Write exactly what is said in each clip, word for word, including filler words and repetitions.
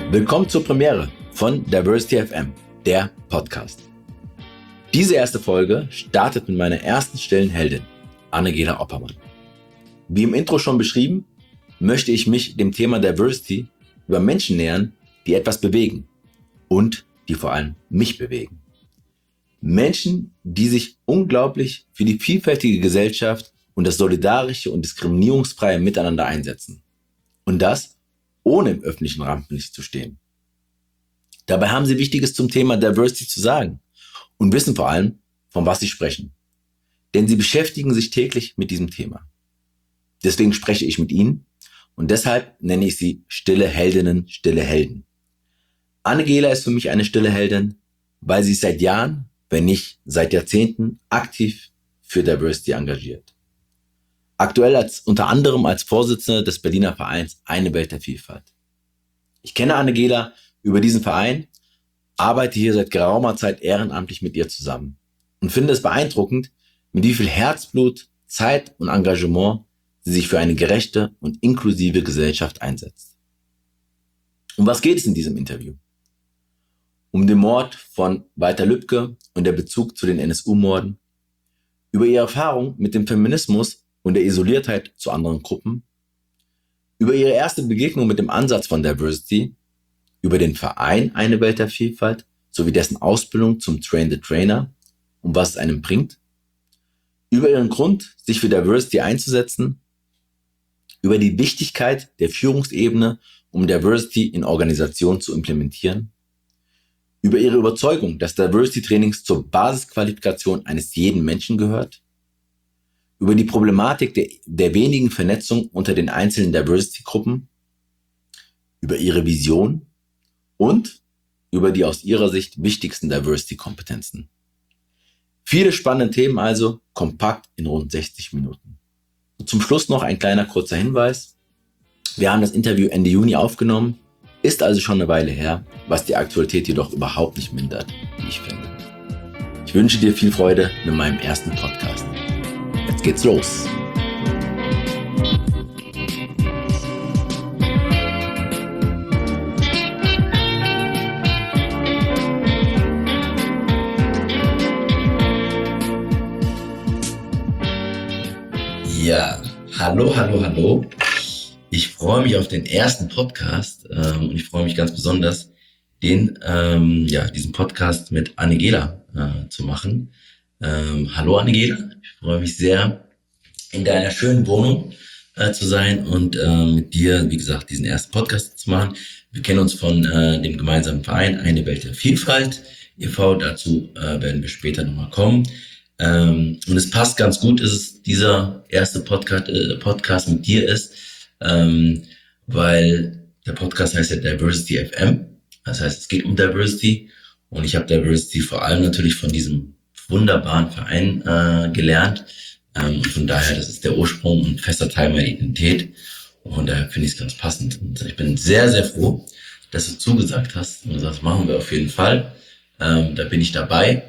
Willkommen zur Premiere von Diversity F M, der Podcast. Diese erste Folge startet mit meiner ersten stillen Heldin, Anne-Gela Oppermann. Wie im Intro schon beschrieben, möchte ich mich dem Thema Diversity über Menschen nähern, die etwas bewegen und die vor allem mich bewegen. Menschen, die sich unglaublich für die vielfältige Gesellschaft und das solidarische und diskriminierungsfreie Miteinander einsetzen. Und das ohne im öffentlichen Rampenlicht zu stehen. Dabei haben sie Wichtiges zum Thema Diversity zu sagen und wissen vor allem, von was sie sprechen. Denn sie beschäftigen sich täglich mit diesem Thema. Deswegen spreche ich mit ihnen und deshalb nenne ich sie stille Heldinnen, stille Helden. Anne-Gela ist für mich eine stille Heldin, weil sie seit Jahren, wenn nicht seit Jahrzehnten, aktiv für Diversity engagiert. Aktuell als unter anderem als Vorsitzende des Berliner Vereins Eine Welt der Vielfalt. Ich kenne Anne-Gela über diesen Verein, arbeite hier seit geraumer Zeit ehrenamtlich mit ihr zusammen und finde es beeindruckend, mit wie viel Herzblut, Zeit und Engagement sie sich für eine gerechte und inklusive Gesellschaft einsetzt. Um was geht es in diesem Interview? Um den Mord von Walter Lübcke und der Bezug zu den N S U-Morden, über ihre Erfahrung mit dem Feminismus und der Isoliertheit zu anderen Gruppen, über ihre erste Begegnung mit dem Ansatz von Diversity, über den Verein Eine Welt der Vielfalt sowie dessen Ausbildung zum Train the Trainer und was es einem bringt, über ihren Grund, sich für Diversity einzusetzen, über die Wichtigkeit der Führungsebene, um Diversity in Organisationen zu implementieren, über ihre Überzeugung, dass Diversity-Trainings zur Basisqualifikation eines jeden Menschen gehört, über die Problematik der, der wenigen Vernetzung unter den einzelnen Diversity-Gruppen, über ihre Vision und über die aus ihrer Sicht wichtigsten Diversity-Kompetenzen. Viele spannende Themen also, kompakt in rund sechzig Minuten. Und zum Schluss noch ein kleiner kurzer Hinweis. Wir haben das Interview Ende Juni aufgenommen, ist also schon eine Weile her, was die Aktualität jedoch überhaupt nicht mindert, wie ich finde. Ich wünsche dir viel Freude mit meinem ersten Podcast. Jetzt geht's los. Ja, hallo, hallo, hallo. Ich freue mich auf den ersten Podcast ähm, und ich freue mich ganz besonders, den, ähm, ja, diesen Podcast mit Anne-Gela äh, zu machen. Ähm, hallo Anne-Gela, ich freue mich sehr, in deiner schönen Wohnung äh, zu sein und äh, mit dir, wie gesagt, diesen ersten Podcast zu machen. Wir kennen uns von äh, dem gemeinsamen Verein Eine Welt der Vielfalt e V. Dazu äh, werden wir später nochmal kommen. Ähm, und es passt ganz gut, dass es dieser erste Podcast, äh, Podcast mit dir ist, ähm, weil der Podcast heißt ja Diversity F M. Das heißt, es geht um Diversity und ich habe Diversity vor allem natürlich von diesem wunderbaren Verein äh, gelernt. Ähm, von daher, das ist der Ursprung und fester Teil meiner Identität. Und von daher finde ich es ganz passend. Und ich bin sehr, sehr froh, dass du zugesagt hast. Und du sagst, machen wir auf jeden Fall. Ähm, da bin ich dabei.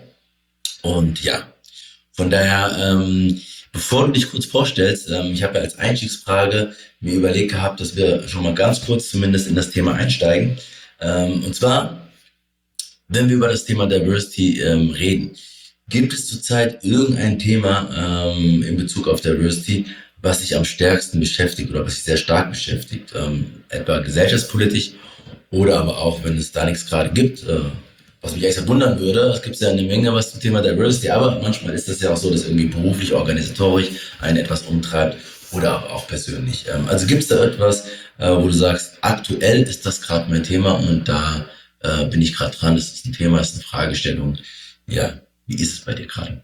Und ja, von daher, ähm, bevor du dich kurz vorstellst, ähm, ich habe ja als Einstiegsfrage mir überlegt gehabt, dass wir schon mal ganz kurz zumindest in das Thema einsteigen. Ähm, und zwar, wenn wir über das Thema Diversity ähm, reden, gibt es zurzeit irgendein Thema ähm, in Bezug auf Diversity, was sich am stärksten beschäftigt oder was sich sehr stark beschäftigt, ähm, etwa gesellschaftspolitisch oder aber auch, wenn es da nichts gerade gibt, äh, was mich echt wundern würde, es gibt ja eine Menge was zum Thema Diversity, aber manchmal ist das ja auch so, dass irgendwie beruflich, organisatorisch einen etwas umtreibt oder aber auch persönlich. Ähm, also gibt es da etwas, äh, wo du sagst, aktuell ist das gerade mein Thema und da äh, bin ich gerade dran, das ist ein Thema, das ist eine Fragestellung, ja. Wie ist es bei dir gerade?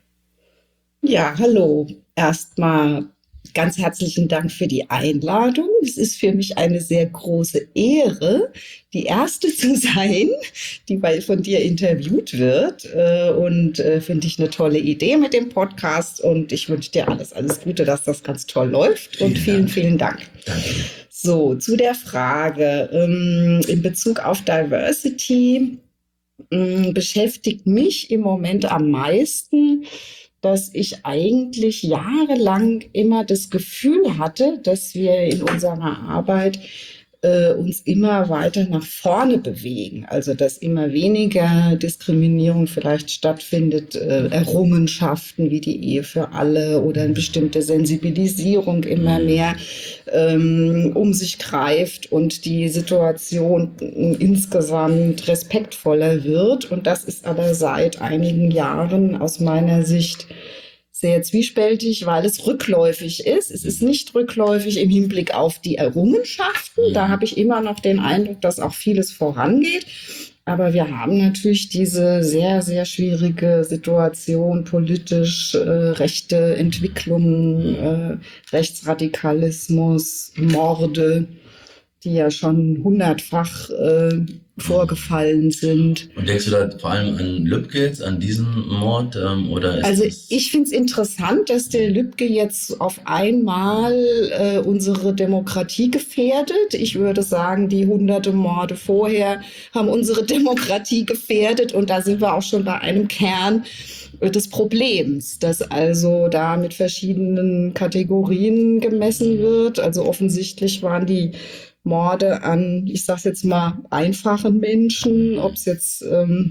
Ja, hallo. Erstmal ganz herzlichen Dank für die Einladung. Es ist für mich eine sehr große Ehre, die Erste zu sein, die bei, von dir interviewt wird. Und äh, finde ich eine tolle Idee mit dem Podcast. Und ich wünsche dir alles, alles Gute, dass das ganz toll läuft. Vielen und vielen, Dank. vielen Dank. Danke. So, zu der Frage ähm, in Bezug auf Diversity ähm, beschäftigt mich im Moment am meisten, dass ich eigentlich jahrelang immer das Gefühl hatte, dass wir in unserer Arbeit äh, uns immer weiter nach vorne bewegen. Also dass immer weniger Diskriminierung vielleicht stattfindet, äh, Errungenschaften wie die Ehe für alle oder eine bestimmte Sensibilisierung immer mehr ähm, um sich greift und die Situation insgesamt respektvoller wird. Und das ist aber seit einigen Jahren aus meiner Sicht sehr zwiespältig, weil es rückläufig ist. Es ist nicht rückläufig im Hinblick auf die Errungenschaften. Da habe ich immer noch den Eindruck, dass auch vieles vorangeht. Aber wir haben natürlich diese sehr, sehr schwierige Situation, politisch, äh, rechte Entwicklungen, äh, Rechtsradikalismus, Morde, die ja schon hundertfach äh, vorgefallen sind. Und denkst du da vor allem an Lübcke jetzt, an diesen Mord? Ähm, oder ist also das ich finde es interessant, dass der Lübcke jetzt auf einmal äh, unsere Demokratie gefährdet. Ich würde sagen, die hunderte Morde vorher haben unsere Demokratie gefährdet. Und da sind wir auch schon bei einem Kern des Problems, dass also da mit verschiedenen Kategorien gemessen wird. Also offensichtlich waren die Morde an, ich sag's jetzt mal, einfachen Menschen, ob es jetzt ähm,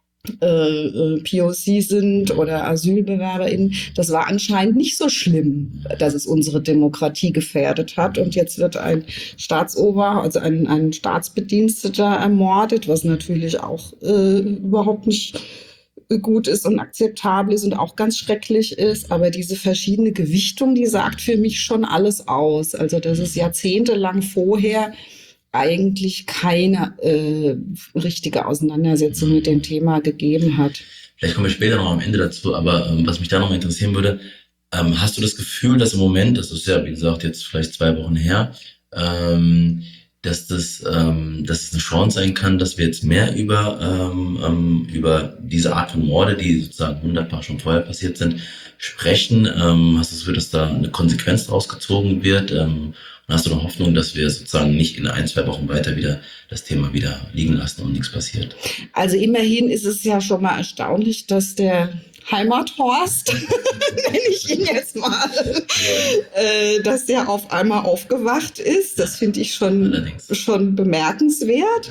äh, P O C sind oder AsylbewerberInnen, das war anscheinend nicht so schlimm, dass es unsere Demokratie gefährdet hat. Und jetzt wird ein Staatsober, also ein, ein Staatsbediensteter ermordet, was natürlich auch äh, überhaupt nicht gut ist und akzeptabel ist und auch ganz schrecklich ist. Aber diese verschiedene Gewichtung, die sagt für mich schon alles aus. Also dass es jahrzehntelang vorher eigentlich keine äh, richtige Auseinandersetzung mit dem Thema gegeben hat. Vielleicht kommen wir später noch am Ende dazu, aber ähm, was mich da noch mal interessieren würde, ähm, hast du das Gefühl, dass im Moment, das ist ja wie gesagt jetzt vielleicht zwei Wochen her, ähm, dass das, ähm, dass es eine Chance sein kann, dass wir jetzt mehr über ähm, ähm, über diese Art von Morde, die sozusagen hundertfach schon vorher passiert sind, sprechen? Ähm, hast du das Gefühl, dass da eine Konsequenz draus gezogen wird? Ähm, und hast du noch Hoffnung, dass wir sozusagen nicht in ein, zwei Wochen weiter wieder das Thema wieder liegen lassen und nichts passiert? Also immerhin ist es ja schon mal erstaunlich, dass der Heimathorst, nenne ich ihn jetzt mal, äh, dass der auf einmal aufgewacht ist. Das finde ich schon, schon bemerkenswert.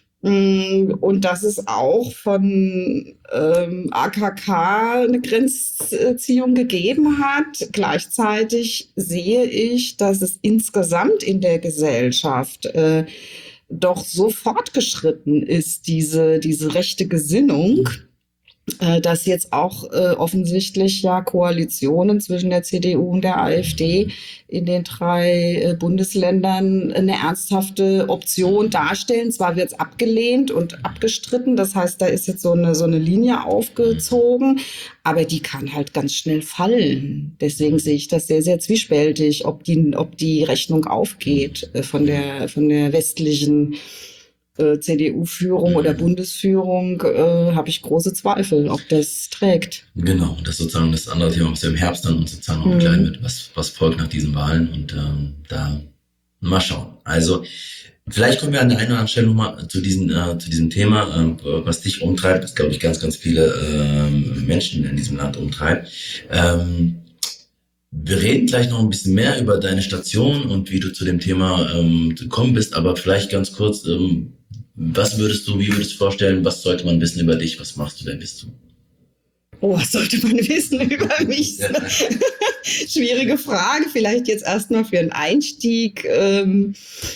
Und dass es auch von ähm, A K K eine Grenzziehung gegeben hat. Gleichzeitig sehe ich, dass es insgesamt in der Gesellschaft äh, doch so fortgeschritten ist, diese, diese rechte Gesinnung, dass jetzt auch äh, offensichtlich ja Koalitionen zwischen der C D U und der AfD in den drei äh, Bundesländern eine ernsthafte Option darstellen. Zwar wird es abgelehnt und abgestritten, das heißt, da ist jetzt so eine, so eine Linie aufgezogen, aber die kann halt ganz schnell fallen. Deswegen sehe ich das sehr, sehr zwiespältig, ob die, ob die Rechnung aufgeht äh, von der, von der westlichen C D U-Führung oder Bundesführung, äh, habe ich große Zweifel, ob das trägt. Genau, das ist sozusagen das andere Thema, was wir im Herbst dann uns sozusagen noch begleiten wird, was, was folgt nach diesen Wahlen und ähm, da mal schauen. Also vielleicht kommen wir an der einen oder anderen Stelle nochmal zu, diesen, äh, zu diesem Thema, ähm, was dich umtreibt, das glaube ich ganz, ganz viele ähm, Menschen in diesem Land umtreibt. Ähm, Wir reden gleich noch ein bisschen mehr über deine Station und wie du zu dem Thema ähm, gekommen bist, aber vielleicht ganz kurz, ähm, was würdest du, wie würdest du vorstellen, was sollte man wissen über dich, was machst du, wer bist du? Oh, was sollte man wissen über mich? Schwierige Frage, vielleicht jetzt erstmal für einen Einstieg. Ähm,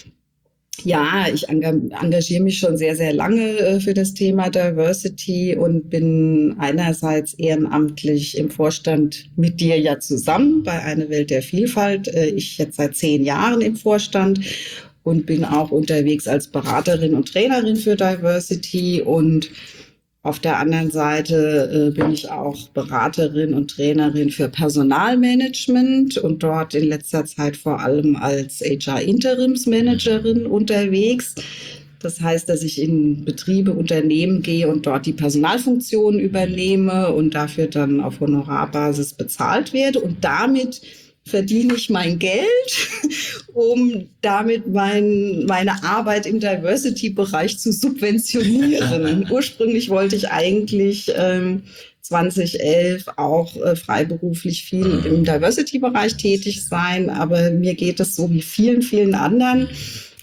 Ja, ich engagiere mich schon sehr, sehr lange für das Thema Diversity und bin einerseits ehrenamtlich im Vorstand mit dir ja zusammen bei Eine Welt der Vielfalt. Ich jetzt seit zehn Jahren im Vorstand und bin auch unterwegs als Beraterin und Trainerin für Diversity. Und auf der anderen Seite äh, bin ich auch Beraterin und Trainerin für Personalmanagement und dort in letzter Zeit vor allem als H R-Interimsmanagerin unterwegs. Das heißt, dass ich in Betriebe, Unternehmen gehe und dort die Personalfunktion übernehme und dafür dann auf Honorarbasis bezahlt werde. Und damit verdiene ich mein Geld, um damit mein, meine Arbeit im Diversity-Bereich zu subventionieren. Ursprünglich wollte ich eigentlich ähm, zwanzig elf auch äh, freiberuflich viel im Diversity-Bereich tätig sein, aber mir geht es so wie vielen, vielen anderen.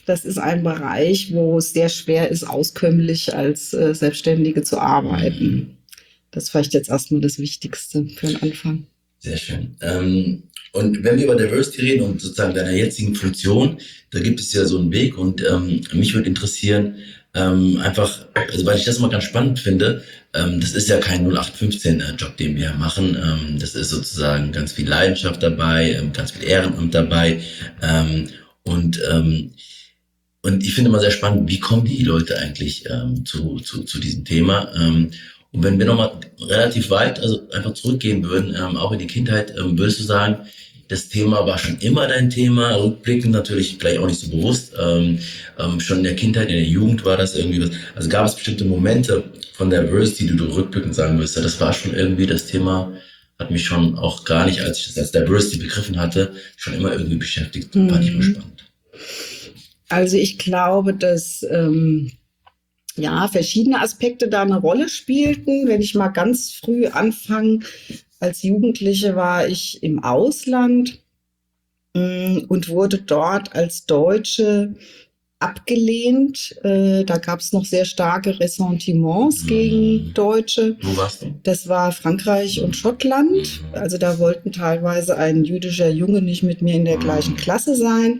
das ist ein Bereich, wo es sehr schwer ist, auskömmlich als äh, Selbstständige zu arbeiten. Das ist vielleicht jetzt erstmal das Wichtigste für den Anfang. Sehr schön. Ähm, und wenn wir über Diversity reden und sozusagen deiner jetzigen Funktion, da gibt es ja so einen Weg und ähm, mich würde interessieren, ähm, einfach, also weil ich das mal ganz spannend finde, ähm, das ist ja kein null acht fünfzehn Job, den wir machen. Ähm, das ist sozusagen ganz viel Leidenschaft dabei, ähm, ganz viel Ehrenamt dabei. Ähm, und ähm, und ich finde immer sehr spannend, wie kommen die Leute eigentlich ähm, zu, zu, zu diesem Thema? Ähm, und wenn wir nochmal relativ weit, also einfach zurückgehen würden, ähm, auch in die Kindheit, ähm, würdest du sagen, das Thema war schon immer dein Thema, rückblickend natürlich vielleicht auch nicht so bewusst, ähm, ähm, schon in der Kindheit, in der Jugend war das irgendwie was, also gab es bestimmte Momente von Diversity, die du rückblickend sagen würdest, ja, das war schon irgendwie das Thema, hat mich schon auch gar nicht, als ich das als Diversity begriffen hatte, schon immer irgendwie beschäftigt, Mhm. fand ich mal spannend. Also ich glaube, dass ähm, ja verschiedene Aspekte da eine Rolle spielten. Wenn ich mal ganz früh anfange, als Jugendliche war ich im Ausland mh, und wurde dort als Deutsche abgelehnt. Äh, da gab es noch sehr starke Ressentiments gegen Deutsche. Wo warst du? Das war Frankreich und Schottland. Also da wollten teilweise ein jüdischer Junge nicht mit mir in der gleichen Klasse sein.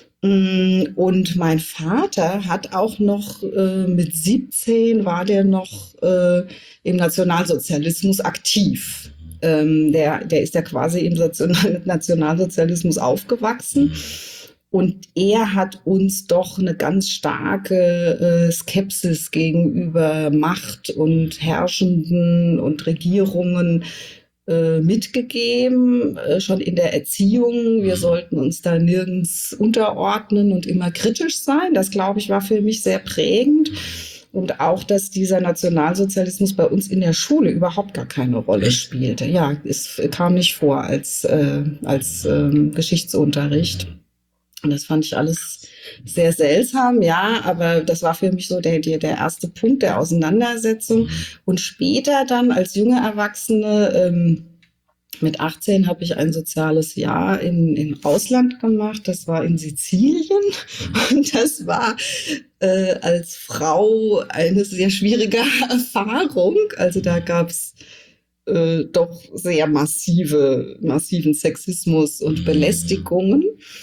Und mein Vater hat auch noch äh, mit siebzehn war der noch äh, im Nationalsozialismus aktiv. Ähm, der, der ist ja quasi im National- Nationalsozialismus aufgewachsen. Und er hat uns doch eine ganz starke äh, Skepsis gegenüber Macht und Herrschenden und Regierungen äh, mitgegeben, äh, schon in der Erziehung. Wir sollten uns da nirgends unterordnen und immer kritisch sein. Das, glaube ich, war für mich sehr prägend. Und auch, dass dieser Nationalsozialismus bei uns in der Schule überhaupt gar keine Rolle spielte. Ja, es kam nicht vor als, äh, als ähm, Geschichtsunterricht. Und das fand ich alles sehr seltsam, ja, aber das war für mich so der, der, der erste Punkt der Auseinandersetzung. Und später dann als junge Erwachsene, ähm, mit achtzehn habe ich ein soziales Jahr in, in Ausland gemacht. Das war in Sizilien. Und das war äh, als Frau eine sehr schwierige Erfahrung. Also da gab's äh, doch sehr massive, massiven Sexismus und Belästigungen.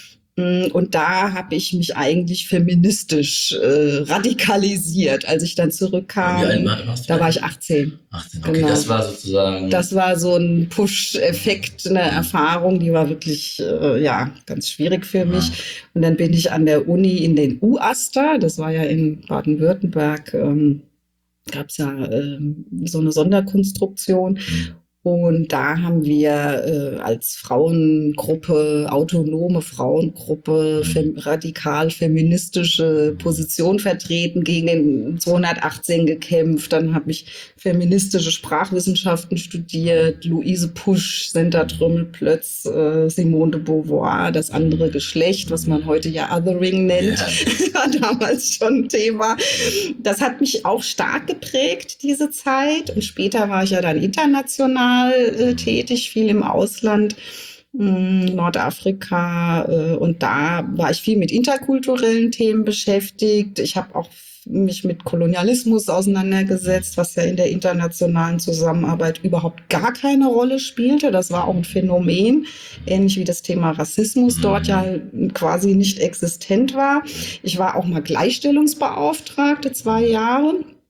Und da habe ich mich eigentlich feministisch äh, radikalisiert, als ich dann zurückkam. Wie alt war, warst du? Da war ich achtzehn. achtzehn, okay, Genau. das war sozusagen... Das war so ein Push-Effekt, eine Erfahrung, die war wirklich äh, ja ganz schwierig für mich. Und dann bin ich an der Uni in den U-Aster, das war ja in Baden-Württemberg, ähm, gab es ja ähm, so eine Sonderkonstruktion. Mhm. Und da haben wir äh, als Frauengruppe, autonome Frauengruppe, fem- radikal feministische Position vertreten, gegen den zweihundertachtzehn gekämpft. Dann habe ich feministische Sprachwissenschaften studiert, Luise Pusch, Senta Trümmelplötz, äh, Simone de Beauvoir, das andere Geschlecht, was man heute ja Othering nennt, ja. War damals schon ein Thema. Das hat mich auch stark geprägt, diese Zeit. Und später war ich ja dann international Äh, tätig, viel im Ausland, mh, Nordafrika, äh, und da war ich viel mit interkulturellen Themen beschäftigt. Ich habe auch mich mit Kolonialismus auseinandergesetzt, was ja in der internationalen Zusammenarbeit überhaupt gar keine Rolle spielte. Das war auch ein Phänomen, ähnlich wie das Thema Rassismus dort ja quasi nicht existent war. Ich war auch mal Gleichstellungsbeauftragte, zwei Jahre.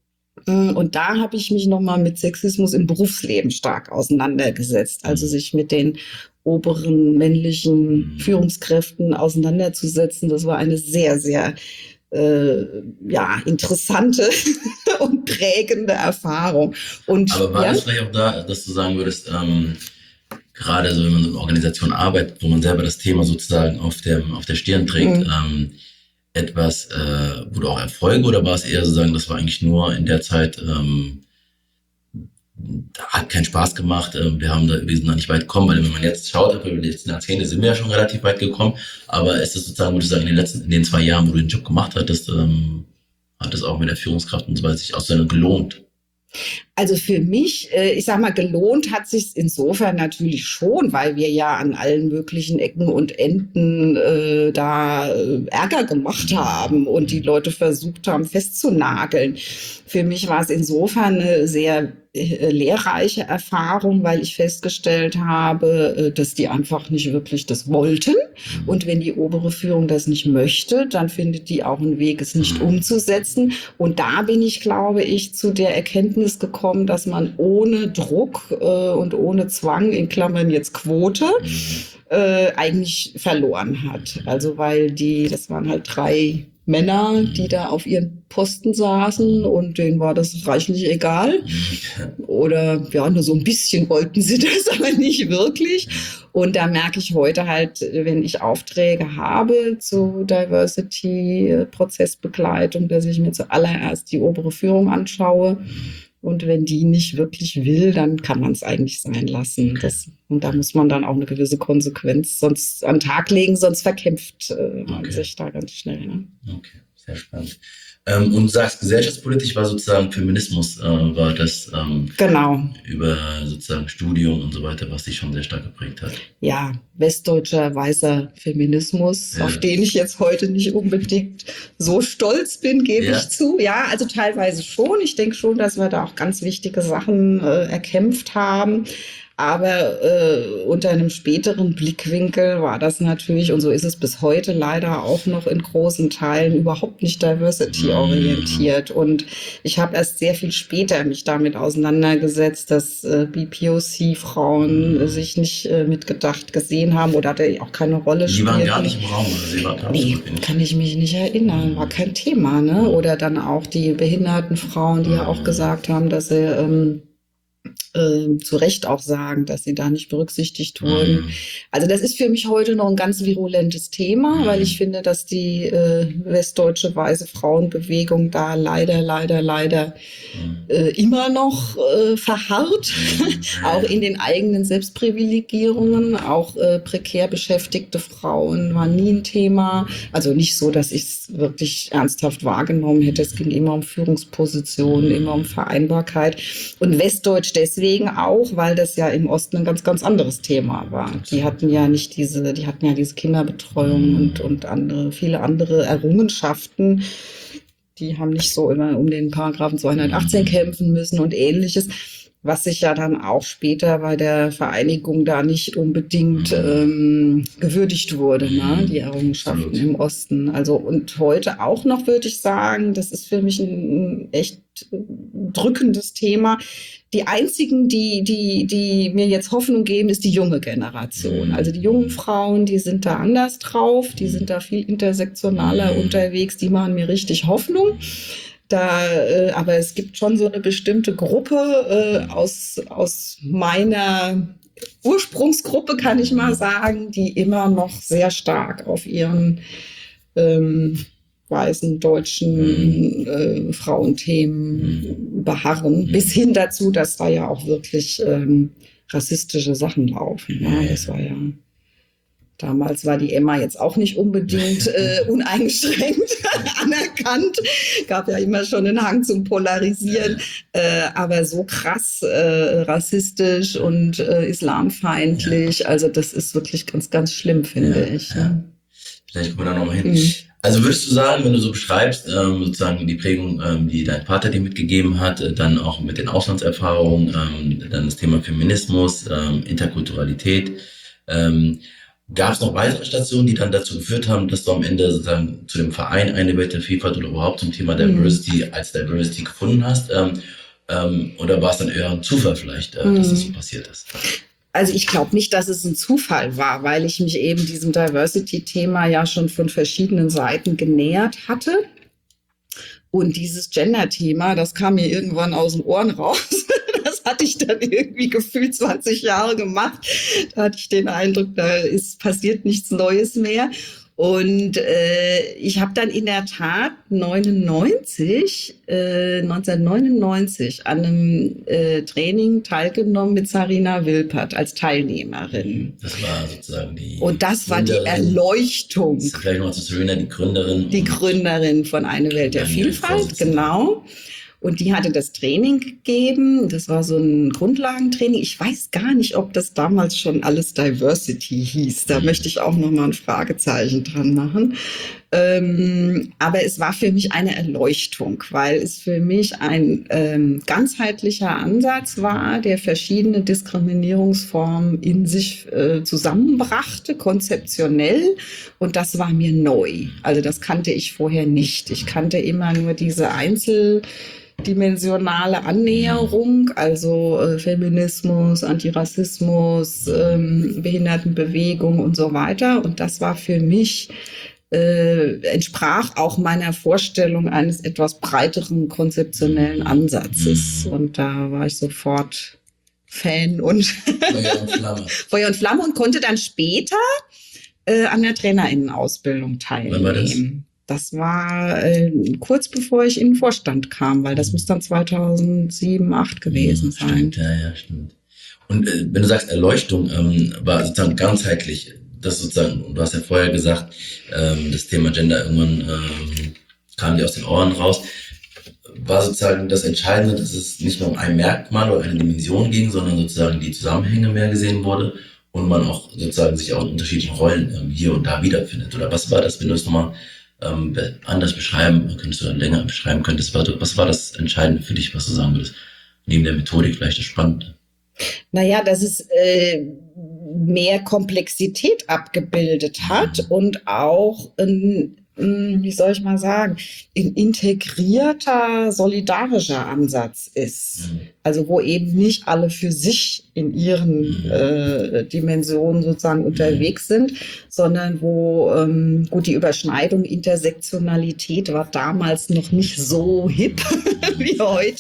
Und da habe ich mich nochmal mit Sexismus im Berufsleben stark auseinandergesetzt. Also sich mit den oberen männlichen Führungskräften auseinanderzusetzen. Das war eine sehr, sehr äh, ja, interessante und prägende Erfahrung. Und, Aber war ja? das vielleicht auch da, dass du sagen würdest, ähm, gerade so, wenn man in einer Organisation arbeitet, wo man selber das Thema sozusagen auf der, auf der Stirn trägt, mhm. ähm, etwas, äh, wo du auch Erfolge, oder war es eher so sagen, das war eigentlich nur in der Zeit, ähm, hat keinen Spaß gemacht, äh, wir haben da, wir sind da nicht weit gekommen, weil wenn man jetzt schaut, über die letzten Jahrzehnte sind wir ja schon relativ weit gekommen, aber ist das sozusagen, würde ich sagen, in den letzten, in den zwei Jahren, wo du den Job gemacht hattest, ähm, hat es auch mit der Führungskraft und so weiter sich auseinander gelohnt? Also für mich, äh, ich sag mal, gelohnt hat sich's insofern natürlich schon, weil wir ja an allen möglichen Ecken und Enden äh, da äh, Ärger gemacht haben und die Leute versucht haben festzunageln. Für mich war es insofern eine sehr äh, lehrreiche Erfahrung, weil ich festgestellt habe, äh, dass die einfach nicht wirklich das wollten. Und wenn die obere Führung das nicht möchte, dann findet die auch einen Weg, es nicht umzusetzen. Und da bin ich, glaube ich, zu der Erkenntnis gekommen, dass man ohne Druck äh, und ohne Zwang, in Klammern jetzt Quote, äh, eigentlich verloren hat. Also weil die, das waren halt drei Männer, die da auf ihren Posten saßen und denen war das reichlich egal. Oder ja, nur so ein bisschen wollten sie das, aber nicht wirklich. Und da merke ich heute halt, wenn ich Aufträge habe zu Diversity-Prozessbegleitung, dass ich mir zuallererst die obere Führung anschaue. Und wenn die nicht wirklich will, dann kann man es eigentlich sein lassen. Das, und da muss man dann auch eine gewisse Konsequenz sonst an den Tag legen, sonst verkämpft äh, man Okay. sich da ganz schnell. Ne? Okay, sehr spannend. Ähm, und du sagst, gesellschaftspolitisch war sozusagen Feminismus, äh, war das ähm, Genau. über sozusagen Studium und so weiter, was dich schon sehr stark geprägt hat. Ja, westdeutscher weißer Feminismus, Ja. auf den ich jetzt heute nicht unbedingt so stolz bin, gebe Ja. ich zu. Ja, also teilweise schon. Ich denke schon, dass wir da auch ganz wichtige Sachen äh, erkämpft haben. Aber äh, unter einem späteren Blickwinkel war das natürlich, und so ist es bis heute leider auch noch in großen Teilen überhaupt nicht diversity-orientiert. Und ich habe erst sehr viel später mich damit auseinandergesetzt, dass äh, B P O C-Frauen äh, sich nicht äh, mitgedacht gesehen haben oder da auch keine Rolle Die spielten. waren gar nicht im Raum, oder sie waren Nee, absolut nicht. kann ich mich nicht erinnern. War kein Thema, ne? Oder dann auch die behinderten Frauen, die ja auch gesagt haben, dass sie ähm, äh, zu Recht auch sagen, dass sie da nicht berücksichtigt wurden. Mhm. Also das ist für mich heute noch ein ganz virulentes Thema, Mhm. weil ich finde, dass die äh, westdeutsche weiße Frauenbewegung da leider, leider, leider Mhm. äh, immer noch äh, verharrt, Mhm. auch in den eigenen Selbstprivilegierungen. Auch äh, prekär beschäftigte Frauen waren nie ein Thema. Also nicht so, dass ich es wirklich ernsthaft wahrgenommen hätte. Es ging immer um Führungspositionen, immer um Vereinbarkeit. Und Westdeutsch deswegen auch, weil das ja im Osten ein ganz, ganz anderes Thema war. Die hatten ja nicht diese, die hatten ja diese Kinderbetreuung und, und andere, viele andere Errungenschaften. Die haben nicht so immer um den Paragraphen zweihundertachtzehn kämpfen müssen und Ähnliches, was sich ja dann auch später bei der Vereinigung da nicht unbedingt ähm, gewürdigt wurde, ne? Die Errungenschaften Absolut. im Osten. Also und heute auch noch, würde ich sagen, das ist für mich ein, ein echt drückendes Thema. Die einzigen, die, die, die mir jetzt Hoffnung geben, ist die junge Generation. Also die jungen Frauen, die sind da anders drauf, die sind da viel intersektionaler unterwegs, die machen mir richtig Hoffnung. Da, äh, aber es gibt schon so eine bestimmte Gruppe äh, aus, aus meiner Ursprungsgruppe, kann ich mal sagen, die immer noch sehr stark auf ihren ähm, weißen deutschen äh, Frauenthemen beharren, bis hin dazu, dass da ja auch wirklich ähm, rassistische Sachen laufen. Ja, das war ja damals war die Emma jetzt auch nicht unbedingt äh, uneingeschränkt anerkannt. Gab ja immer schon einen Hang zum Polarisieren, äh, aber so krass äh, rassistisch und äh, islamfeindlich. Also das ist wirklich ganz, ganz schlimm, finde Ja, ich. ja. Vielleicht kommen wir da nochmal hin. Mhm. Also würdest du sagen, wenn du so beschreibst, ähm, sozusagen die Prägung, ähm, die dein Vater dir mitgegeben hat, äh, dann auch mit den Auslandserfahrungen, ähm, dann das Thema Feminismus, ähm, Interkulturalität, ähm, gab es noch weitere Stationen, die dann dazu geführt haben, dass du am Ende sozusagen zu dem Verein Eine Welt der Vielfalt oder überhaupt zum Thema Diversity Mhm. als Diversity gefunden hast? Ähm, ähm, oder war es dann eher ein Zufall vielleicht, äh, dass das so Mhm. passiert ist? Also ich glaube nicht, dass es ein Zufall war, weil ich mich eben diesem Diversity-Thema ja schon von verschiedenen Seiten genähert hatte. Und dieses Gender-Thema, das kam mir irgendwann aus den Ohren raus. Das hatte ich dann irgendwie gefühlt zwanzig Jahre gemacht. Da hatte ich den Eindruck, da ist passiert nichts Neues mehr. Und äh, ich habe dann in der Tat neunundneunzig, äh, neunzehnhundertneunundneunzig an einem äh, Training teilgenommen mit Sarina Wilpert als Teilnehmerin. Das war sozusagen die Und das war die Gründerin. Erleuchtung. Vielleicht noch zu Serena, die Gründerin. Die und- Gründerin von Eine Welt der Ja, die Vielfalt, Vorsitzende. genau. Und die hatte das Training gegeben. Das war so ein Grundlagentraining. Ich weiß gar nicht, ob das damals schon alles Diversity hieß. Da möchte ich auch noch mal ein Fragezeichen dran machen. Ähm, aber es war für mich eine Erleuchtung, weil es für mich ein ähm, ganzheitlicher Ansatz war, der verschiedene Diskriminierungsformen in sich äh, zusammenbrachte, konzeptionell. Und das war mir neu. Also das kannte ich vorher nicht. Ich kannte immer nur diese einzeldimensionale Annäherung, also äh, Feminismus, Antirassismus, ähm, Behindertenbewegung und so weiter. Und das war für mich Äh, entsprach auch meiner Vorstellung eines etwas breiteren konzeptionellen Ansatzes. Und da war ich sofort Fan und Feuer und Flamme. Feuer und Flamme und konnte dann später äh, an der Trainerinnenausbildung teilnehmen. Wann war das? Das war äh, kurz bevor ich in den Vorstand kam, weil das muss dann zweitausendsieben, zweitausendachtzehn gewesen ja, sein. Stimmt, ja, ja, stimmt. Und äh, wenn du sagst Erleuchtung, ähm, war sozusagen ganzheitlich, das sozusagen, du hast ja vorher gesagt, ähm, das Thema Gender irgendwann ähm, kam dir aus den Ohren raus, war sozusagen das Entscheidende, dass es nicht nur um ein Merkmal oder eine Dimension ging, sondern sozusagen die Zusammenhänge mehr gesehen wurde und man auch sozusagen sich auch in unterschiedlichen Rollen ähm, hier und da wiederfindet. Oder was war das, wenn du es nochmal ähm, anders beschreiben könntest oder länger beschreiben könntest, was, was war das Entscheidende für dich, was du sagen würdest? Neben der Methodik vielleicht das Spannende. Naja, dass es äh, mehr Komplexität abgebildet hat und auch ein, wie soll ich mal sagen, ein integrierter, solidarischer Ansatz ist. Mhm. Also wo eben nicht alle für sich in ihren mhm. äh, Dimensionen sozusagen unterwegs sind, sondern wo, ähm, gut, die Überschneidung, Intersektionalität war damals noch nicht so hip wie heute,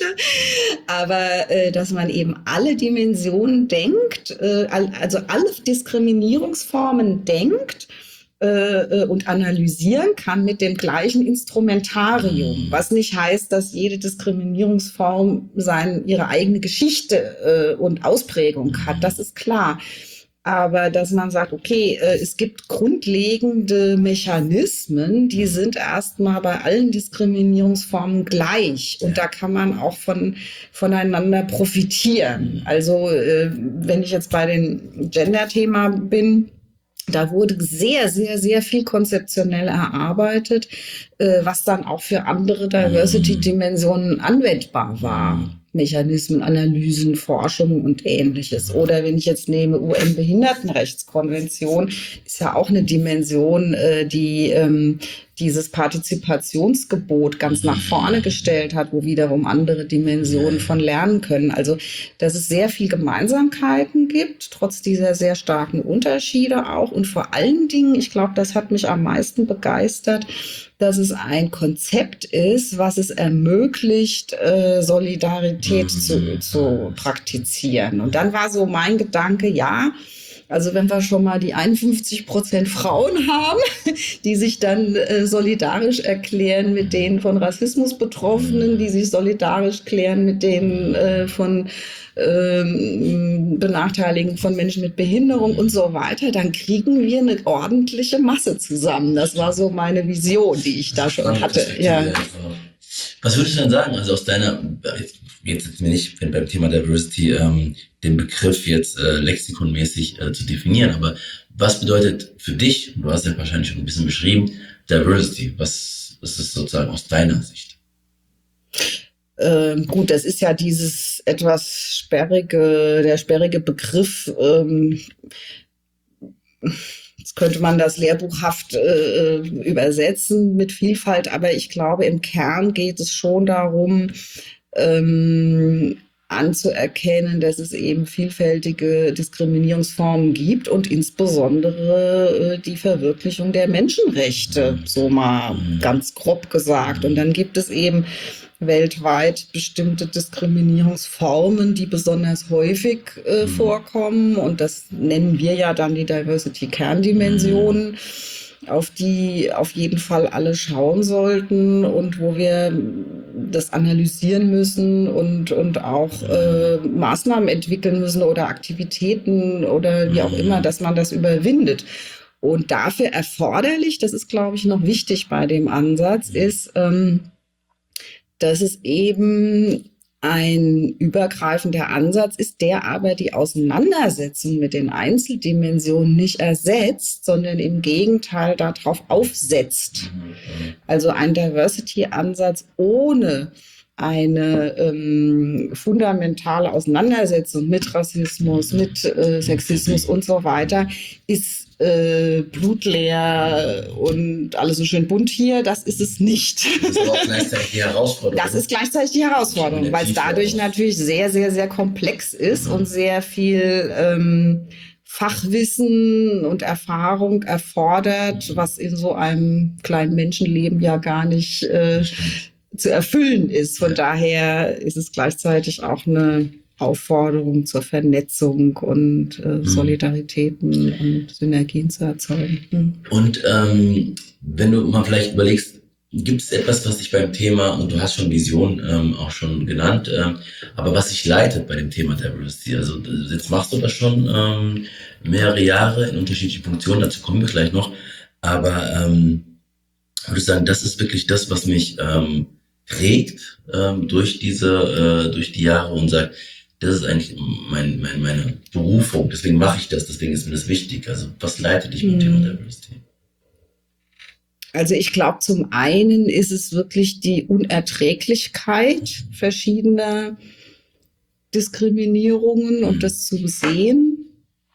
aber äh, dass man eben alle Dimensionen denkt, äh, also alle Diskriminierungsformen denkt, äh, und analysieren kann mit dem gleichen Instrumentarium, was nicht heißt, dass jede Diskriminierungsform sein, ihre eigene Geschichte äh, und Ausprägung hat, das ist klar. Aber dass man sagt, okay, äh, es gibt grundlegende Mechanismen, die sind erstmal bei allen Diskriminierungsformen gleich. Und da kann man auch von, voneinander profitieren. Also äh, wenn ich jetzt bei dem Gender-Thema bin, da wurde sehr, sehr, sehr viel konzeptionell erarbeitet, äh, was dann auch für andere Diversity-Dimensionen anwendbar war. Mechanismen, Analysen, Forschung und Ähnliches. Oder wenn ich jetzt nehme, U N-Behindertenrechtskonvention, ist ja auch eine Dimension, äh, die ähm, dieses Partizipationsgebot ganz nach vorne gestellt hat, wo wiederum andere Dimensionen von lernen können. Also, dass es sehr viel Gemeinsamkeiten gibt, trotz dieser sehr starken Unterschiede auch. Und vor allen Dingen, ich glaube, das hat mich am meisten begeistert, dass es ein Konzept ist, was es ermöglicht, äh, Solidarität zu, zu praktizieren. Und dann war so mein Gedanke, ja, also wenn wir schon mal die einundfünfzig Prozent Frauen haben, die sich dann äh, solidarisch erklären mit denen von Rassismus Betroffenen, die sich solidarisch erklären mit denen äh, von ähm, Benachteiligung von Menschen mit Behinderung und so weiter, dann kriegen wir eine ordentliche Masse zusammen. Das war so meine Vision, die ich da schon hatte. Ja. Was würdest du denn sagen, also aus deiner, jetzt jetzt mir nicht beim Thema Diversity ähm, den Begriff jetzt äh, lexikonmäßig äh, zu definieren, aber was bedeutet für dich, du hast ja wahrscheinlich schon ein bisschen beschrieben, Diversity, was ist es sozusagen aus deiner Sicht? Ähm, gut, das ist ja dieses etwas sperrige, der sperrige Begriff, ähm, jetzt könnte man das lehrbuchhaft äh, übersetzen mit Vielfalt, aber ich glaube, im Kern geht es schon darum, ähm, anzuerkennen, dass es eben vielfältige Diskriminierungsformen gibt und insbesondere äh, die Verwirklichung der Menschenrechte, so mal ganz grob gesagt. Und dann gibt es eben weltweit bestimmte Diskriminierungsformen, die besonders häufig äh, vorkommen. Und das nennen wir ja dann die Diversity-Kerndimensionen, auf die auf jeden Fall alle schauen sollten und wo wir das analysieren müssen und, und auch äh, Maßnahmen entwickeln müssen oder Aktivitäten oder wie auch immer, dass man das überwindet. Und dafür erforderlich, das ist, glaube ich, noch wichtig bei dem Ansatz, ist, ähm, dass es eben ein übergreifender Ansatz ist, der aber die Auseinandersetzung mit den Einzeldimensionen nicht ersetzt, sondern im Gegenteil darauf aufsetzt. Also ein Diversity-Ansatz ohne eine ähm, fundamentale Auseinandersetzung mit Rassismus, mit äh, Sexismus und so weiter ist äh, blutleer und alles so schön bunt hier. Das ist es nicht. Das ist aber auch gleichzeitig die Herausforderung. Das ist gleichzeitig die Herausforderung, weil es dadurch natürlich sehr, sehr, sehr komplex ist, mhm, und sehr viel ähm, Fachwissen und Erfahrung erfordert, mhm, was in so einem kleinen Menschenleben ja gar nicht äh, zu erfüllen ist. Von ja. daher ist es gleichzeitig auch eine Aufforderung zur Vernetzung und äh, mhm. Solidaritäten und Synergien zu erzeugen. Mhm. Und ähm, wenn du mal vielleicht überlegst, gibt es etwas, was dich beim Thema, und du hast schon Vision ähm, auch schon genannt, ähm, aber was dich leitet bei dem Thema Diversity? Also jetzt machst du das schon ähm, mehrere Jahre in unterschiedlichen Funktionen, dazu kommen wir gleich noch, aber ähm, würde ich sagen, das ist wirklich das, was mich ähm, prägt ähm, durch diese, äh, durch die Jahre und sagt, das ist eigentlich mein, mein, meine Berufung, deswegen mache ich das, deswegen ist mir das wichtig. Also was leitet dich mit dem Thema Diversity? Also ich glaube, zum einen ist es wirklich die Unerträglichkeit verschiedener Diskriminierungen und das zu sehen.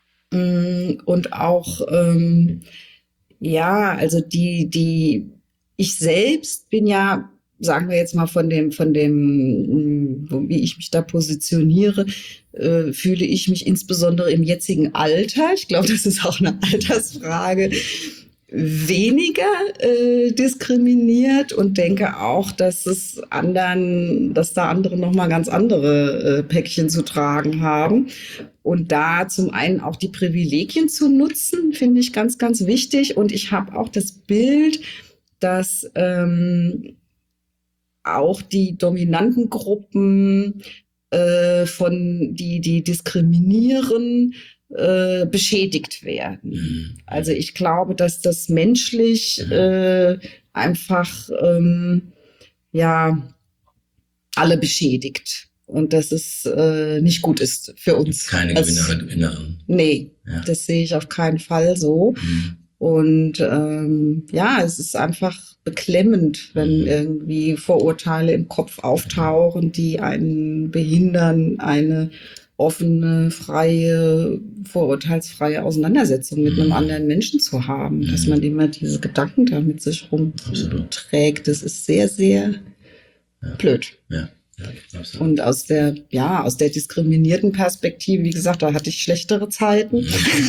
Und auch, ähm, ja, also die, die, ich selbst bin ja, sagen wir jetzt mal von dem, von dem, wie ich mich da positioniere, äh, fühle ich mich insbesondere im jetzigen Alter, ich glaube, das ist auch eine Altersfrage, weniger äh, diskriminiert und denke auch, dass es anderen, dass da andere noch mal ganz andere äh, Päckchen zu tragen haben. Und da zum einen auch die Privilegien zu nutzen, finde ich ganz, ganz wichtig. Und ich habe auch das Bild, dass ähm, auch die dominanten Gruppen äh, von die die diskriminieren äh, beschädigt werden. Mhm. Also ich glaube, dass das menschlich mhm. äh, einfach ähm, ja alle beschädigt und dass es äh, nicht gut ist für uns. Keine Gewinner oder Gewinnerin. Nee, ja. Das sehe ich auf keinen Fall so. Mhm. Und ähm, ja, es ist einfach beklemmend, wenn mhm. irgendwie Vorurteile im Kopf auftauchen, die einen behindern, eine offene, freie, vorurteilsfreie Auseinandersetzung mit mhm. einem anderen Menschen zu haben, mhm. dass man immer diese Gedanken da mit sich rumträgt. Das ist sehr, sehr ja. blöd. Ja. Ja, und aus der, ja, aus der diskriminierten Perspektive, wie gesagt, da hatte ich schlechtere Zeiten.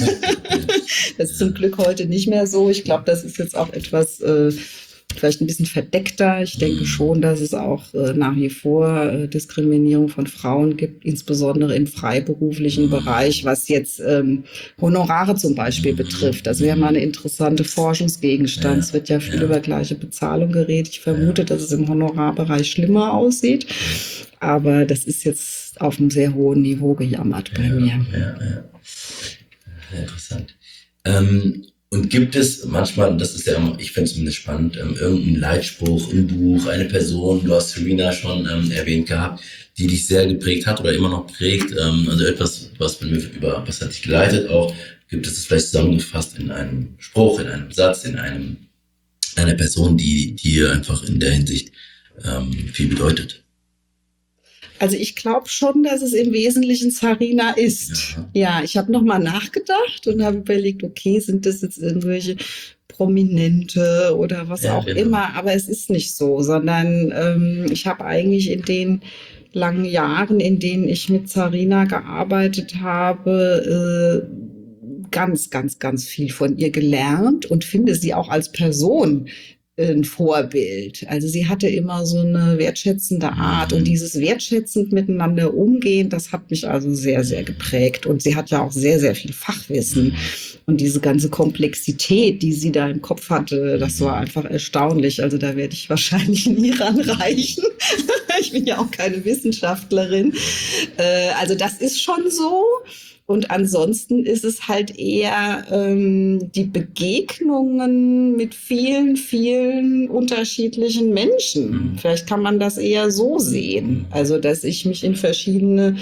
Das ist zum Glück heute nicht mehr so. Ich glaube, das ist jetzt auch etwas äh, vielleicht ein bisschen verdeckter. Ich denke schon, dass es auch äh, nach wie vor äh, Diskriminierung von Frauen gibt, insbesondere im freiberuflichen Bereich, was jetzt ähm, Honorare zum Beispiel betrifft. Das wäre mal eine interessante Forschungsgegenstand. Es wird ja viel ja. über gleiche Bezahlung geredet. Ich vermute, dass es im Honorarbereich schlimmer aussieht. Aber das ist jetzt auf einem sehr hohen Niveau gejammert bei ja, mir. Ja, ja. Sehr interessant. Ähm, Und gibt es manchmal, und das ist ja immer, ich finde es zumindest spannend, ähm, irgendeinen Leitspruch im Buch, eine Person, du hast Serena schon ähm, erwähnt gehabt, die dich sehr geprägt hat oder immer noch prägt, ähm, also etwas, was bei mir über, was hat dich geleitet auch, gibt es das vielleicht zusammengefasst in einem Spruch, in einem Satz, in einem, einer Person, die dir einfach in der Hinsicht ähm, viel bedeutet? Also ich glaube schon, dass es im Wesentlichen Sarina ist. Ja, ja ich habe nochmal nachgedacht und habe überlegt, okay, sind das jetzt irgendwelche Prominente oder was ja, auch genau. immer, aber es ist nicht so, sondern ähm, ich habe eigentlich in den langen Jahren, in denen ich mit Sarina gearbeitet habe, äh, ganz, ganz, ganz viel von ihr gelernt und finde sie auch als Person ein Vorbild. Also sie hatte immer so eine wertschätzende Art und dieses wertschätzend miteinander umgehen, das hat mich also sehr, sehr geprägt. Und sie hat ja auch sehr, sehr viel Fachwissen und diese ganze Komplexität, die sie da im Kopf hatte, das war einfach erstaunlich. Also da werde ich wahrscheinlich nie ranreichen. Ich bin ja auch keine Wissenschaftlerin. Also das ist schon so. Und ansonsten ist es halt eher ähm, die Begegnungen mit vielen, vielen unterschiedlichen Menschen. Mhm. Vielleicht kann man das eher so sehen. Also, dass ich mich in verschiedene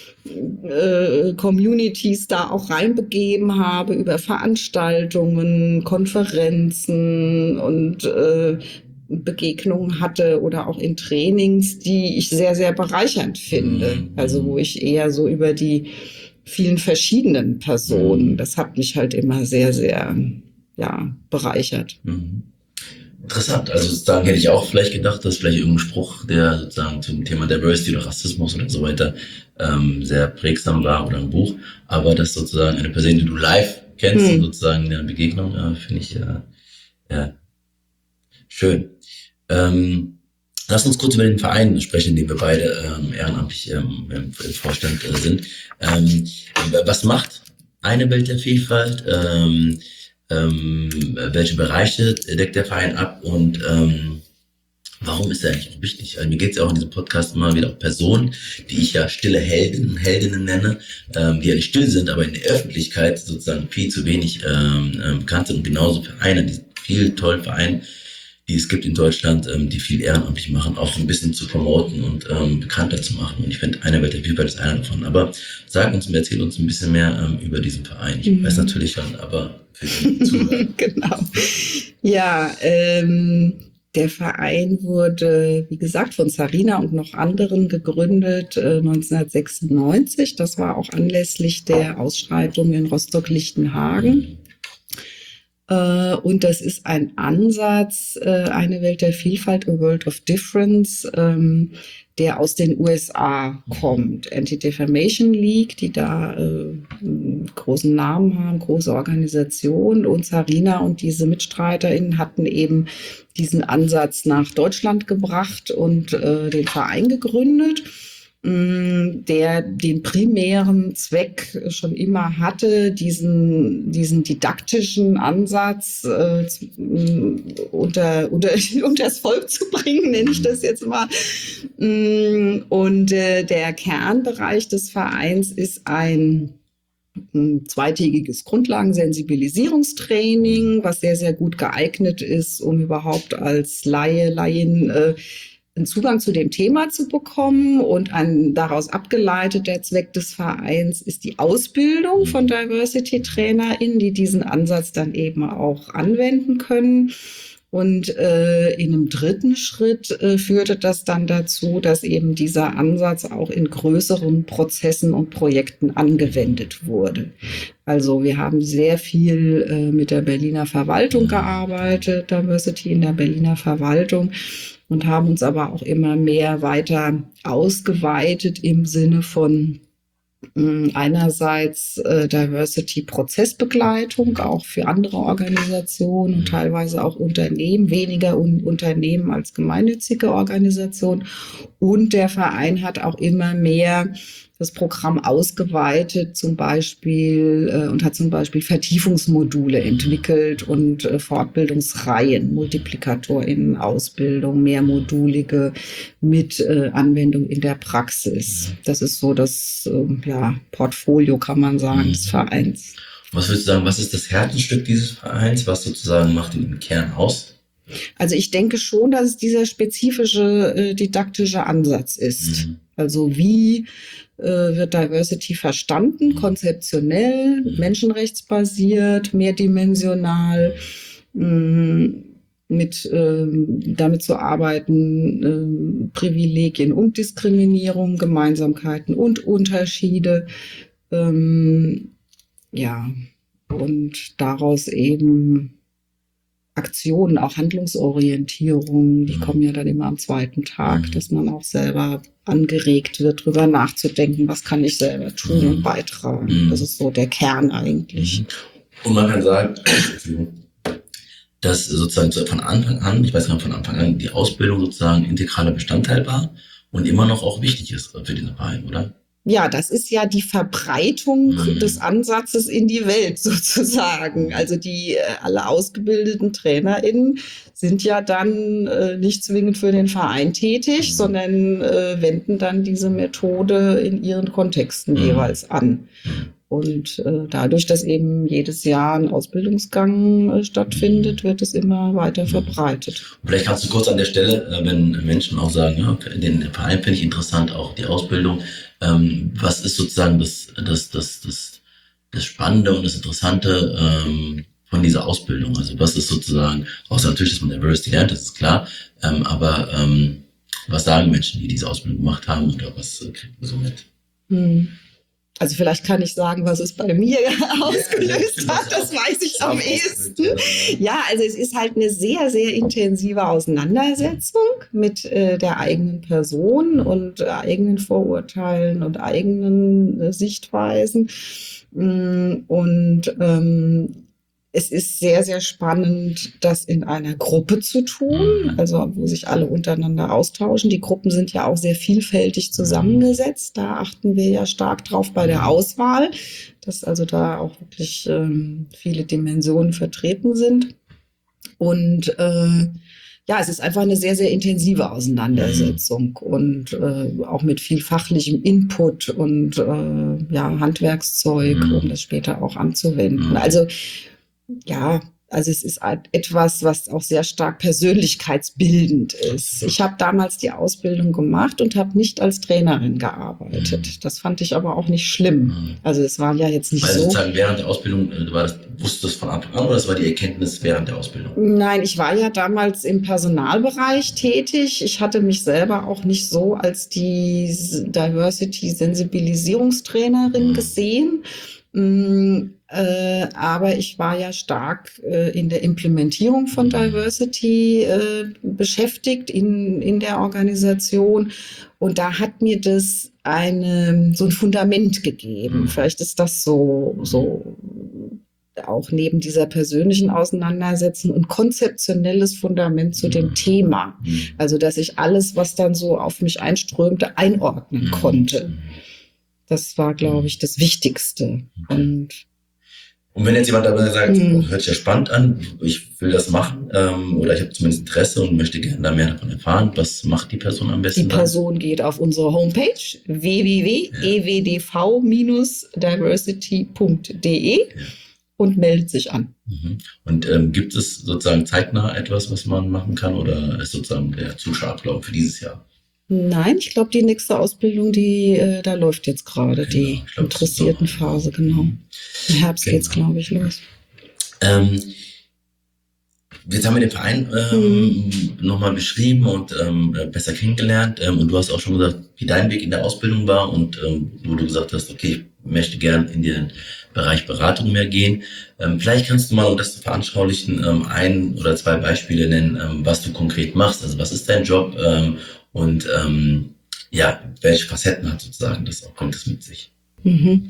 äh, Communities da auch reinbegeben habe über Veranstaltungen, Konferenzen und äh, Begegnungen hatte oder auch in Trainings, die ich sehr, sehr bereichernd finde. Mhm. Also wo ich eher so über die vielen verschiedenen Personen, das hat mich halt immer sehr, sehr, ja, bereichert. Mhm. Interessant. Also sozusagen hätte ich auch vielleicht gedacht, dass vielleicht irgendein Spruch, der sozusagen zum Thema Diversity oder Rassismus oder so weiter ähm, sehr prägsam war oder ein Buch, aber das sozusagen eine Person, die du live kennst, Hm. und sozusagen in der Begegnung, äh, finde ich äh, ja schön. Ähm, lass uns kurz über den Verein sprechen, in dem wir beide ähm, ehrenamtlich ähm, im Vorstand äh, sind. Ähm, was macht eine Welt der Vielfalt? Ähm, ähm, welche Bereiche deckt der Verein ab und ähm, warum ist er eigentlich auch wichtig? Also mir geht es ja auch in diesem Podcast immer wieder um Personen, die ich ja stille Helden, Heldinnen nenne, ähm, die ja nicht still sind, aber in der Öffentlichkeit sozusagen viel zu wenig ähm, ähm, bekannt sind, und genauso Vereine, die vielen tollen Vereine, die es gibt in Deutschland, ähm, die viel ehrenamtlich machen, auch so ein bisschen zu promoten und ähm, bekannter zu machen. Und ich finde, eine Welt der Vielfalt ist einer davon. Aber sag uns, erzähl uns ein bisschen mehr ähm, über diesen Verein. Ich Mhm. weiß natürlich schon, aber für die Zuhörer. Genau. Ja, ähm, der Verein wurde, wie gesagt, von Sarina und noch anderen gegründet äh, neunzehnhundertsechsundneunzig. Das war auch anlässlich der Ausschreitung in Rostock-Lichtenhagen. Äh, und das ist ein Ansatz, äh, eine Welt der Vielfalt, a World of Difference, ähm, der aus den U S A kommt. Anti-Defamation League, die da äh, einen großen Namen haben, große Organisation. Und Sarina und diese MitstreiterInnen hatten eben diesen Ansatz nach Deutschland gebracht und äh, den Verein gegründet, der den primären Zweck schon immer hatte, diesen, diesen didaktischen Ansatz äh, unter, unter, unter das Volk zu bringen, nenne ich das jetzt mal. Und äh, der Kernbereich des Vereins ist ein ein zweitägiges Grundlagensensibilisierungstraining, was sehr, sehr gut geeignet ist, um überhaupt als Laie, Laien äh, einen Zugang zu dem Thema zu bekommen. Und ein daraus abgeleitet der Zweck des Vereins ist die Ausbildung von Diversity-TrainerInnen, die diesen Ansatz dann eben auch anwenden können. Und äh, in einem dritten Schritt äh, führte das dann dazu, dass eben dieser Ansatz auch in größeren Prozessen und Projekten angewendet wurde. Also wir haben sehr viel äh, mit der Berliner Verwaltung gearbeitet, Diversity in der Berliner Verwaltung, und haben uns aber auch immer mehr weiter ausgeweitet im Sinne von einerseits äh, Diversity-Prozessbegleitung, auch für andere Organisationen und teilweise auch Unternehmen, weniger un- Unternehmen als gemeinnützige Organisationen. Und der Verein hat auch immer mehr das Programm ausgeweitet, zum Beispiel, äh, und hat zum Beispiel Vertiefungsmodule entwickelt und äh, Fortbildungsreihen, MultiplikatorInnen, Ausbildung, mehrmodulige mit äh, Anwendung in der Praxis. Das ist so das äh, ja, Portfolio, kann man sagen, des Vereins. Was würdest du sagen, was ist das Herzensstück dieses Vereins? Was sozusagen macht ihn im Kern aus? Also ich denke schon, dass es dieser spezifische äh, didaktische Ansatz ist. Mhm. Also wie äh, wird Diversity verstanden, konzeptionell, mhm. menschenrechtsbasiert, mehrdimensional, mh, mit ähm, damit zu arbeiten, ähm, Privilegien und Diskriminierung, Gemeinsamkeiten und Unterschiede, ähm, ja, und daraus eben Aktionen, auch Handlungsorientierung, die kommen ja dann immer am zweiten Tag, dass man auch selber angeregt wird, drüber nachzudenken, was kann ich selber tun mhm. und beitragen. Mhm. Das ist so der Kern eigentlich. Und man kann sagen, dass sozusagen von Anfang an, ich weiß gar nicht, von Anfang an die Ausbildung sozusagen integraler Bestandteil war und immer noch auch wichtig ist für diesen Verein, oder? Ja, das ist ja die Verbreitung mhm. des Ansatzes in die Welt sozusagen. Also die äh, alle ausgebildeten TrainerInnen sind ja dann äh, nicht zwingend für den Verein tätig, mhm. sondern äh, wenden dann diese Methode in ihren Kontexten mhm. jeweils an. Und äh, dadurch, dass eben jedes Jahr ein Ausbildungsgang äh, stattfindet, wird es immer weiter verbreitet. Vielleicht kannst du kurz an der Stelle, äh, wenn Menschen auch sagen, ja, den Verein finde ich interessant, auch die Ausbildung, ähm, was ist sozusagen das, das, das, das, das Spannende und das Interessante ähm, von dieser Ausbildung? Also was ist sozusagen, außer natürlich, dass man Diversity lernt, das ist klar, ähm, aber ähm, was sagen Menschen, die diese Ausbildung gemacht haben, oder was äh, kriegt man so mit? Hm. Also vielleicht kann ich sagen, was es bei mir ausgelöst hat, das weiß ich am ehesten. Ja, also es ist halt eine sehr, sehr intensive Auseinandersetzung mit äh, der eigenen Person und äh, eigenen Vorurteilen und eigenen äh, Sichtweisen. Und ähm, es ist sehr, sehr spannend, das in einer Gruppe zu tun, also wo sich alle untereinander austauschen. Die Gruppen sind ja auch sehr vielfältig zusammengesetzt. Da achten wir ja stark drauf bei der Auswahl, dass also da auch wirklich ähm, viele Dimensionen vertreten sind. Und äh, ja, es ist einfach eine sehr, sehr intensive Auseinandersetzung und äh, auch mit viel fachlichem Input und äh, ja, Handwerkszeug, um das später auch anzuwenden. Also ja, also es ist etwas, was auch sehr stark persönlichkeitsbildend ist. Ich habe damals die Ausbildung gemacht und habe nicht als Trainerin gearbeitet. Das fand ich aber auch nicht schlimm. Also es war ja jetzt nicht also so. Sozusagen während der Ausbildung, war das, wusstest du das von Anfang an oder das war die Erkenntnis während der Ausbildung? Nein, ich war ja damals im Personalbereich tätig. Ich hatte mich selber auch nicht so als die Diversity-Sensibilisierungstrainerin gesehen. Äh, aber ich war ja stark äh, in der Implementierung von Diversity äh, beschäftigt in, in der Organisation. Und da hat mir das eine, so ein Fundament gegeben. Vielleicht ist das so, so auch neben dieser persönlichen Auseinandersetzung ein konzeptionelles Fundament zu dem Thema. Also, dass ich alles, was dann so auf mich einströmte, einordnen konnte. Das war, glaube ich, das Wichtigste. Und Und wenn jetzt jemand dabei sagt, Mhm. oh, hört sich ja spannend an, ich will das machen, ähm, oder ich habe zumindest Interesse und möchte gerne da mehr davon erfahren, was macht die Person am besten? Die Person geht auf unsere Homepage w w w punkt e w d v diversity punkt d e Ja. und meldet sich an. Mhm. Und ähm, gibt es sozusagen zeitnah etwas, was man machen kann, oder ist sozusagen der Zuschauerablauf für dieses Jahr? Nein, ich glaube, die nächste Ausbildung, die äh, da läuft jetzt gerade, Genau, die ich glaub, das ist interessierten so. Phase, genau. Im Herbst Genau. geht's, glaube ich, los. Ähm, jetzt haben wir den Verein ähm, nochmal beschrieben und ähm, besser kennengelernt. Ähm, und du hast auch schon gesagt, wie dein Weg in der Ausbildung war und ähm, wo du gesagt hast, okay, ich möchte gern in den Bereich Beratung mehr gehen. Ähm, vielleicht kannst du mal, um das zu veranschaulichen, ähm, ein oder zwei Beispiele nennen, ähm, was du konkret machst. Also was ist dein Job ähm, und ähm, ja, welche Facetten hat sozusagen das auch, kommt es mit sich? Mhm.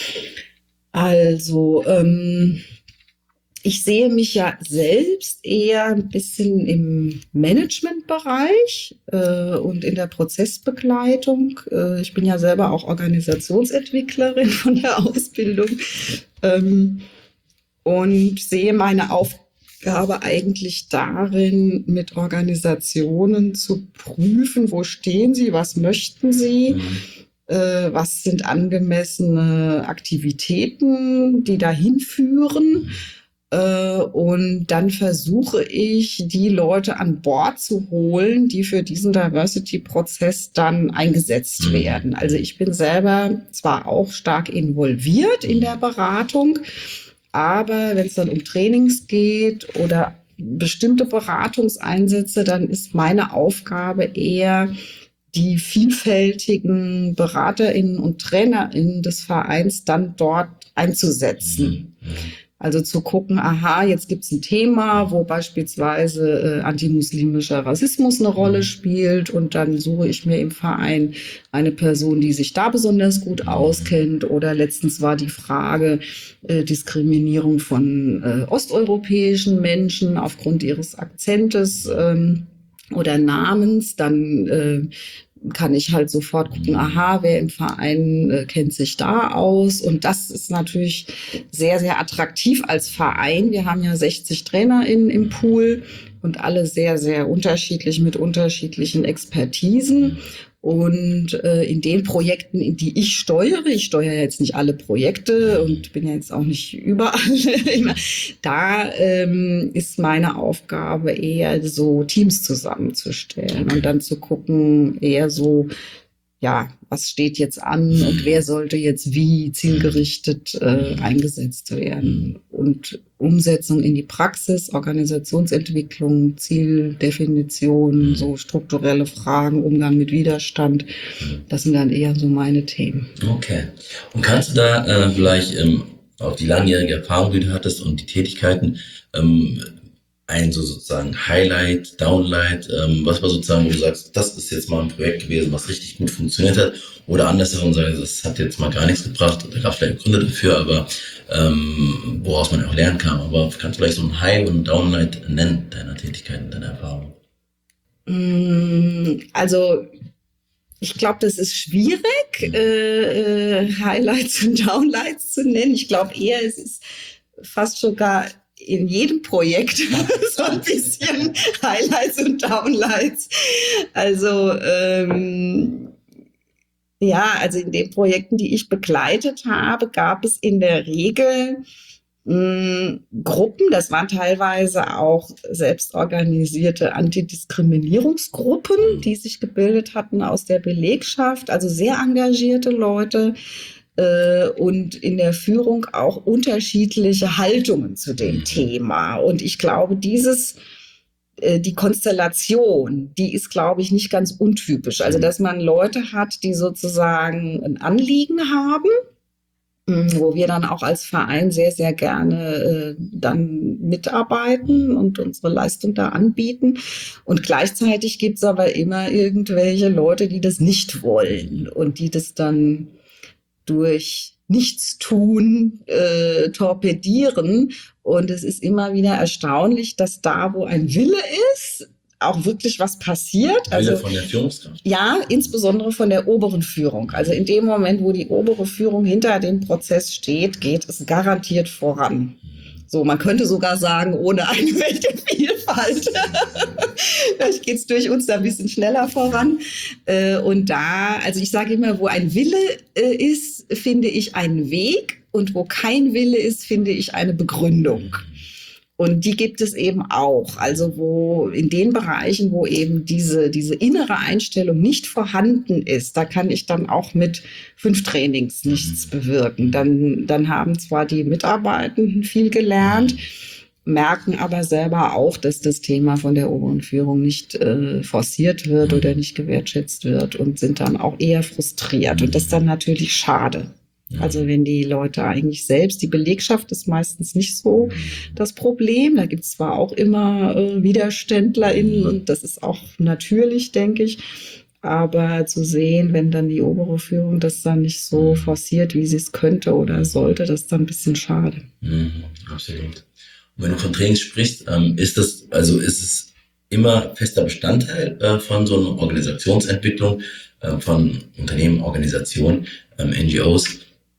Also, ähm, ich sehe mich ja selbst eher ein bisschen im Managementbereich äh, und in der Prozessbegleitung. Äh, ich bin ja selber auch Organisationsentwicklerin von der Ausbildung ähm, und sehe meine Aufgabe eigentlich darin, mit Organisationen zu prüfen, wo stehen sie, was möchten sie. Mhm. Was sind angemessene Aktivitäten, die dahin führen? Und dann versuche ich, die Leute an Bord zu holen, die für diesen Diversity-Prozess dann eingesetzt werden. Also ich bin selber zwar auch stark involviert in der Beratung, aber wenn es dann um Trainings geht oder bestimmte Beratungseinsätze, dann ist meine Aufgabe eher, die vielfältigen BeraterInnen und TrainerInnen des Vereins dann dort einzusetzen. Mhm. Also zu gucken, aha, jetzt gibt's ein Thema, wo beispielsweise äh, antimuslimischer Rassismus eine Rolle spielt und dann suche ich mir im Verein eine Person, die sich da besonders gut auskennt. Oder letztens war die Frage äh, Diskriminierung von äh, osteuropäischen Menschen aufgrund ihres Akzentes ähm, oder Namens, dann äh, kann ich halt sofort gucken, aha, wer im Verein äh, kennt sich da aus. Und das ist natürlich sehr, sehr attraktiv als Verein. Wir haben ja sechzig TrainerInnen im Pool. und alle sehr, sehr unterschiedlich mit unterschiedlichen Expertisen. Und äh, in den Projekten, in die ich steuere, ich steuere jetzt nicht alle Projekte und bin ja jetzt auch nicht überall immer, da ähm, ist meine Aufgabe eher so Teams zusammenzustellen Okay. und dann zu gucken, eher so, ja, was steht jetzt an und wer sollte jetzt wie zielgerichtet äh, eingesetzt werden. Und Umsetzung in die Praxis, Organisationsentwicklung, Zieldefinition, so strukturelle Fragen, Umgang mit Widerstand, das sind dann eher so meine Themen. Okay. Und kannst du da äh, vielleicht ähm, auf die langjährige Erfahrung, die du hattest und die Tätigkeiten, ähm, ein so sozusagen Highlight, Downlight, ähm, was war sozusagen, wo du sagst, das ist jetzt mal ein Projekt gewesen, was richtig gut funktioniert hat, oder andersherum sagst, das hat jetzt mal gar nichts gebracht, da gab es vielleicht Gründe dafür, aber ähm, woraus man auch lernen kann. Aber kannst du vielleicht so ein High und ein Downlight nennen, deiner Tätigkeiten, deiner Erfahrung? Also ich glaube, das ist schwierig, äh, äh, Highlights und Downlights zu nennen. Ich glaube eher, es ist fast sogar in jedem Projekt so ein bisschen Highlights und Downlights. Also ähm, ja, also in den Projekten, die ich begleitet habe, gab es in der Regel mh, Gruppen, das waren teilweise auch selbstorganisierte Antidiskriminierungsgruppen, die sich gebildet hatten aus der Belegschaft, also sehr engagierte Leute, und in der Führung auch unterschiedliche Haltungen zu dem Thema. Und ich glaube, dieses, die Konstellation, die ist, glaube ich, nicht ganz untypisch. Also, dass man Leute hat, die sozusagen ein Anliegen haben, wo wir dann auch als Verein sehr, sehr gerne äh, dann mitarbeiten und unsere Leistung da anbieten. Und gleichzeitig gibt es aber immer irgendwelche Leute, die das nicht wollen und die das dann durch Nichtstun äh, torpedieren. Und es ist immer wieder erstaunlich, dass da, wo ein Wille ist, auch wirklich was passiert. Wille also von der Führungskraft? Ja, insbesondere von der oberen Führung. Also in dem Moment, wo die obere Führung hinter dem Prozess steht, geht es garantiert voran. So, man könnte sogar sagen, ohne eine Welt der Vielfalt. Vielleicht geht's durch uns da ein bisschen schneller voran. Und da, also ich sage immer, wo ein Wille ist, finde ich einen Weg. Und wo kein Wille ist, finde ich eine Begründung. Und die gibt es eben auch. Also wo in den Bereichen, wo eben diese, diese innere Einstellung nicht vorhanden ist, da kann ich dann auch mit fünf Trainings nichts bewirken. Dann, dann haben zwar die Mitarbeitenden viel gelernt, merken aber selber auch, dass das Thema von der oberen Führung nicht äh, forciert wird oder nicht gewertschätzt wird und sind dann auch eher frustriert. Und das ist dann natürlich schade. Also wenn die Leute eigentlich selbst, die Belegschaft ist meistens nicht so das Problem. Da gibt es zwar auch immer äh, WiderständlerInnen und das ist auch natürlich, denke ich. Aber zu sehen, wenn dann die obere Führung das dann nicht so forciert, wie sie es könnte oder sollte, das ist dann ein bisschen schade. Mhm, absolut. Und wenn du von Trainings sprichst, ähm, ist das, also ist es immer fester Bestandteil äh, von so einer Organisationsentwicklung, äh, von Unternehmen, Organisationen, ähm, N G Os?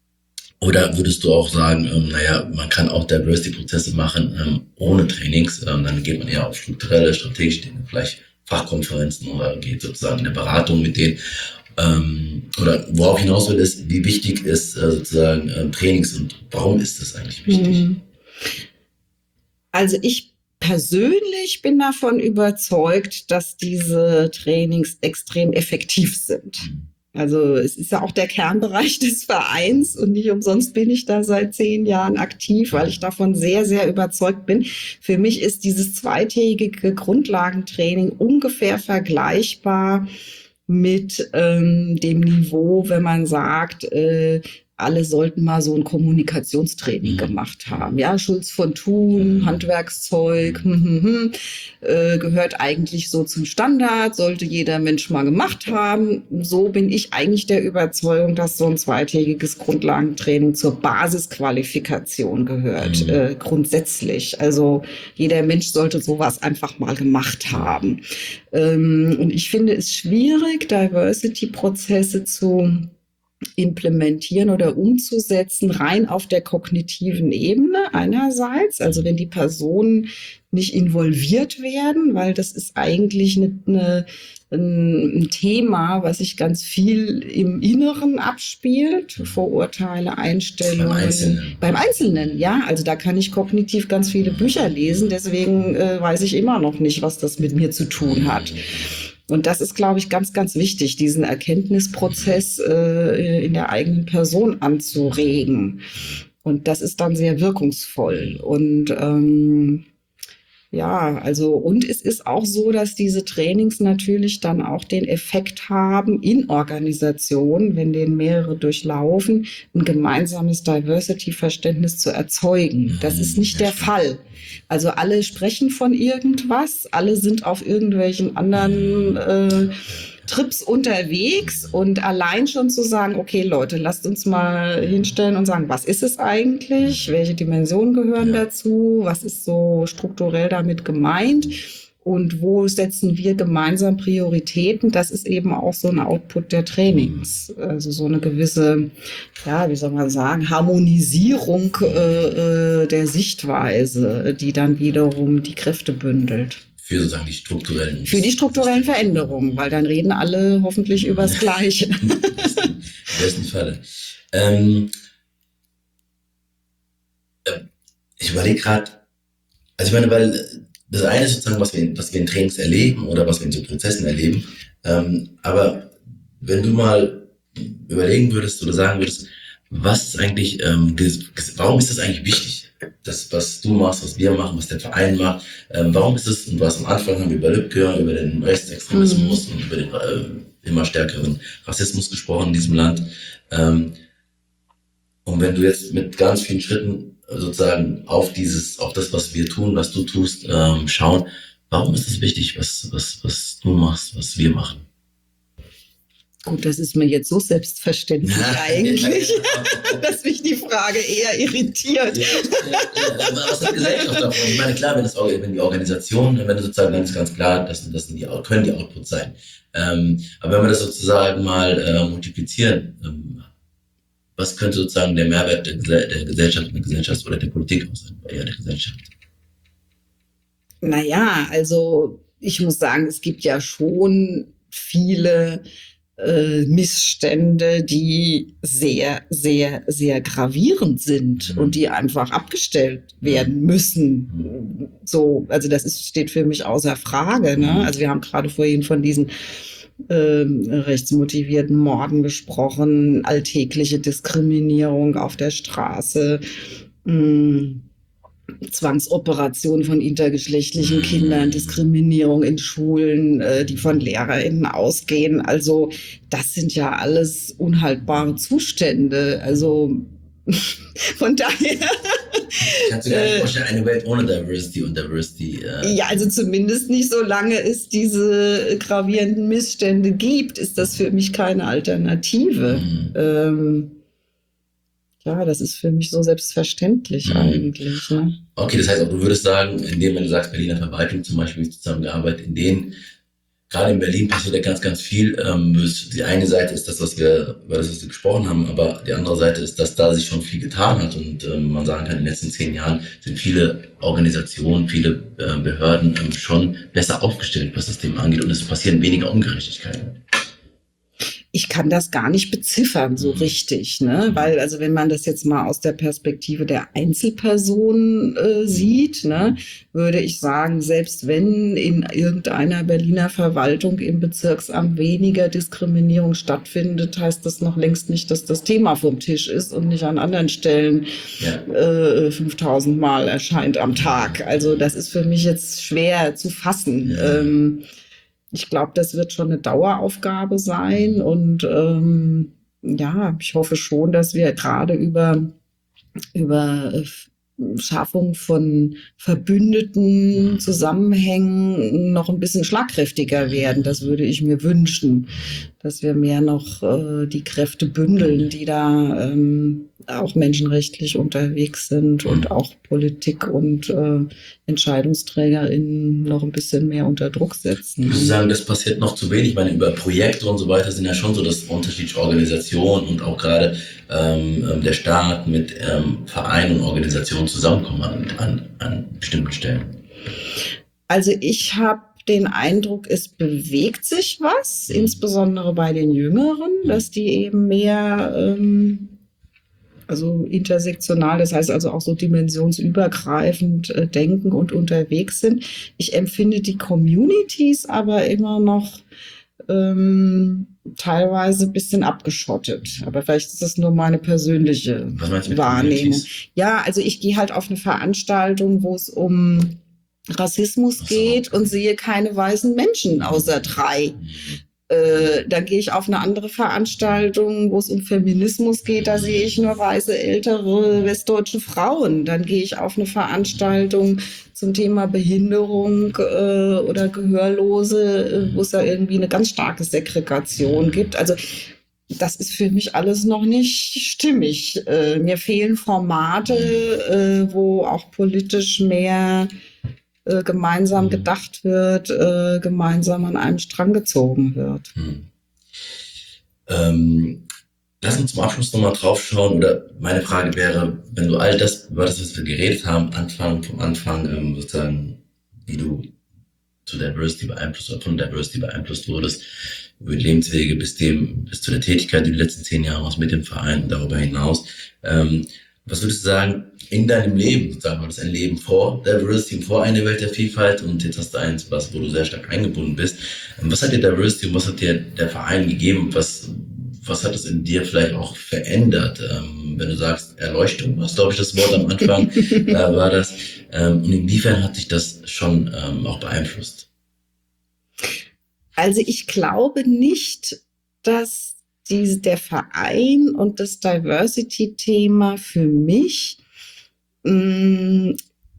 Oder würdest du auch sagen, ähm, naja, man kann auch Diversity-Prozesse machen ähm, ohne Trainings, ähm, dann geht man eher auf strukturelle, strategische Dinge, vielleicht Fachkonferenzen oder geht sozusagen in eine Beratung mit denen. Ähm, oder worauf hinaus will, ist, wie wichtig ist äh, sozusagen äh, Trainings und warum ist das eigentlich wichtig? Also ich persönlich bin davon überzeugt, dass diese Trainings extrem effektiv sind. Also es ist ja auch der Kernbereich des Vereins und nicht umsonst bin ich da seit zehn Jahren aktiv, weil ich davon sehr, sehr überzeugt bin. Für mich ist dieses zweitägige Grundlagentraining ungefähr vergleichbar mit ähm, dem Niveau, wenn man sagt, äh, alle sollten mal so ein Kommunikationstraining gemacht haben. Ja, Schulz von Thun, Handwerkszeug, hm, hm, hm, äh, gehört eigentlich so zum Standard, sollte jeder Mensch mal gemacht haben. So bin ich eigentlich der Überzeugung, dass so ein zweitägiges Grundlagentraining zur Basisqualifikation gehört, mhm. äh, grundsätzlich. Also jeder Mensch sollte sowas einfach mal gemacht haben. Ähm, und ich finde es schwierig, Diversity-Prozesse zu implementieren oder umzusetzen, rein auf der kognitiven Ebene einerseits, also wenn die Personen nicht involviert werden, weil das ist eigentlich eine, eine, ein Thema, was sich ganz viel im Inneren abspielt, Vorurteile, Einstellungen. Beim Einzelnen. Beim Einzelnen, ja, also da kann ich kognitiv ganz viele Bücher lesen, deswegen äh, weiß ich immer noch nicht, was das mit mir zu tun hat. Und das ist, glaube ich, ganz, ganz wichtig, diesen Erkenntnisprozess äh, in der eigenen Person anzuregen. Und das ist dann sehr wirkungsvoll. Und ähm, ja, also und es ist auch so, dass diese Trainings natürlich dann auch den Effekt haben in Organisationen, wenn denen mehrere durchlaufen, ein gemeinsames Diversity-Verständnis zu erzeugen. Das ist nicht der Fall. Also alle sprechen von irgendwas, alle sind auf irgendwelchen anderen äh, Trips unterwegs und allein schon zu sagen, okay Leute, lasst uns mal hinstellen und sagen, was ist es eigentlich? Welche Dimensionen gehören dazu? Was ist so strukturell damit gemeint? Und wo setzen wir gemeinsam Prioritäten? Das ist eben auch so ein Output der Trainings. Also so eine gewisse, ja, wie soll man sagen, Harmonisierung äh, der Sichtweise, die dann wiederum die Kräfte bündelt. Für sozusagen die strukturellen... Für die strukturellen Veränderungen, weil dann reden alle hoffentlich über das Gleiche. Im besten, besten Falle. Ähm, äh, ich überlege gerade, also ich meine, weil das eine ist sozusagen, was wir, was wir in Trainings erleben oder was wir in so Prozessen erleben, ähm, aber wenn du mal überlegen würdest oder sagen würdest, was ist eigentlich, ähm, warum ist das eigentlich wichtig? Das, was du machst, was wir machen, was der Verein macht, ähm, warum ist es, und was am Anfang haben wir über Lübcke, über den Rechtsextremismus mhm. und über den äh, immer stärkeren Rassismus gesprochen in diesem Land. Ähm, und wenn du jetzt mit ganz vielen Schritten sozusagen auf dieses, auf das, was wir tun, was du tust, ähm, schauen, warum ist es wichtig, was, was, was du machst, was wir machen? Gut, das ist mir jetzt so selbstverständlich eigentlich, dass mich die Frage eher irritiert. Ja, ja, ja. Aber was hat Gesellschaft davon? Ich meine, klar, wenn, das, wenn die Organisation, wenn du sozusagen ganz, ganz klar, das, das sind die, können die Outputs sein. Ähm, aber wenn wir das sozusagen mal äh, multiplizieren, ähm, was könnte sozusagen der Mehrwert der, der Gesellschaft, der Gesellschaft oder der Politik auch sein, eher der Gesellschaft? Naja, also ich muss sagen, es gibt ja schon viele äh, Missstände, die sehr, sehr, sehr gravierend sind mhm. und die einfach abgestellt werden müssen. Mhm. So, also das ist, steht für mich außer Frage. Ne? Also wir haben gerade vorhin von diesen Ähm, rechtsmotivierten Morden gesprochen, alltägliche Diskriminierung auf der Straße, mh, Zwangsoperation von intergeschlechtlichen Kindern, Diskriminierung in Schulen, äh, die von LehrerInnen ausgehen. Also das sind ja alles unhaltbare Zustände. Also von daher... Kannst du dir nicht vorstellen, eine Welt ohne Diversity und Diversity? Äh ja, also zumindest nicht, solange es diese gravierenden Missstände gibt, ist das für mich keine Alternative. Mhm. Ähm, ja, das ist für mich so selbstverständlich mhm. eigentlich. Ne? Okay, das heißt auch, du würdest sagen, indem, wenn du sagst, Berliner Verwaltung zum Beispiel zusammengearbeitet, in denen gerade in Berlin passiert ja ganz, ganz viel. Ähm, die eine Seite ist das, was wir, über das, was wir gesprochen haben, aber die andere Seite ist, dass da sich schon viel getan hat und ähm, man sagen kann, in den letzten zehn Jahren sind viele Organisationen, viele äh, Behörden ähm, schon besser aufgestellt, was das Thema angeht und es passieren weniger Ungerechtigkeiten. Ich kann das gar nicht beziffern so richtig, ne? Weil also wenn man das jetzt mal aus der Perspektive der Einzelperson äh, sieht, ne, würde ich sagen, selbst wenn in irgendeiner Berliner Verwaltung im Bezirksamt weniger Diskriminierung stattfindet, heißt das noch längst nicht, dass das Thema vom Tisch ist und nicht an anderen Stellen ja. äh, fünftausend Mal erscheint am Tag. Also das ist für mich jetzt schwer zu fassen. Ja. Ähm, Ich glaube, das wird schon eine Daueraufgabe sein und ähm, ja, ich hoffe schon, dass wir gerade über über Schaffung von verbündeten Zusammenhängen noch ein bisschen schlagkräftiger werden. Das würde ich mir wünschen. dass wir mehr noch äh, die Kräfte bündeln, die da ähm, auch menschenrechtlich unterwegs sind und auch Politik und äh, EntscheidungsträgerInnen noch ein bisschen mehr unter Druck setzen. Ich würde sagen, das passiert noch zu wenig. Ich meine, über Projekte und so weiter sind ja schon so, dass unterschiedliche Organisationen und auch gerade ähm, der Staat mit ähm, Vereinen und Organisationen zusammenkommen an, an, an bestimmten Stellen. Also ich habe den Eindruck, es bewegt sich was, mhm. insbesondere bei den Jüngeren, dass die eben mehr, ähm, also intersektional, das heißt also auch so dimensionsübergreifend äh, denken und unterwegs sind. Ich empfinde die Communities aber immer noch ähm, teilweise ein bisschen abgeschottet. Aber vielleicht ist das nur meine persönliche Wahrnehmung. Ja, also ich gehe halt auf eine Veranstaltung, wo es um Rassismus geht und sehe keine weißen Menschen außer drei. Äh, dann gehe ich auf eine andere Veranstaltung, wo es um Feminismus geht, da sehe ich nur weiße, ältere westdeutsche Frauen. Dann gehe ich auf eine Veranstaltung zum Thema Behinderung äh, oder Gehörlose, äh, wo es ja irgendwie eine ganz starke Segregation gibt. Also das ist für mich alles noch nicht stimmig. Äh, mir fehlen Formate, äh, wo auch politisch mehr Äh, gemeinsam mhm. gedacht wird, äh, gemeinsam an einem Strang gezogen wird. Mhm. Ähm, lass uns zum Abschluss nochmal drauf schauen, oder meine Frage wäre, wenn du all das, über das, was wir geredet haben, Anfang, vom Anfang, ähm, sozusagen, wie du zu Diversity beeinflusst oder von Diversity beeinflusst wurdest, über die Lebenswege bis dem, bis zu der Tätigkeit, die du die letzten zehn Jahre machst mit dem Verein und darüber hinaus, ähm, was würdest du sagen, in deinem Leben, sozusagen, war das ein Leben vor Diversity, vor einer Welt der Vielfalt, und jetzt hast du eins, was, wo du sehr stark eingebunden bist. Was hat dir Diversity und was hat dir der Verein gegeben? Was, was hat es in dir vielleicht auch verändert? Ähm, wenn du sagst, Erleuchtung, was glaube ich das Wort am Anfang äh, war das. Ähm, und inwiefern hat dich das schon ähm, auch beeinflusst? Also ich glaube nicht, dass diese, der Verein und das Diversity-Thema für mich, mh,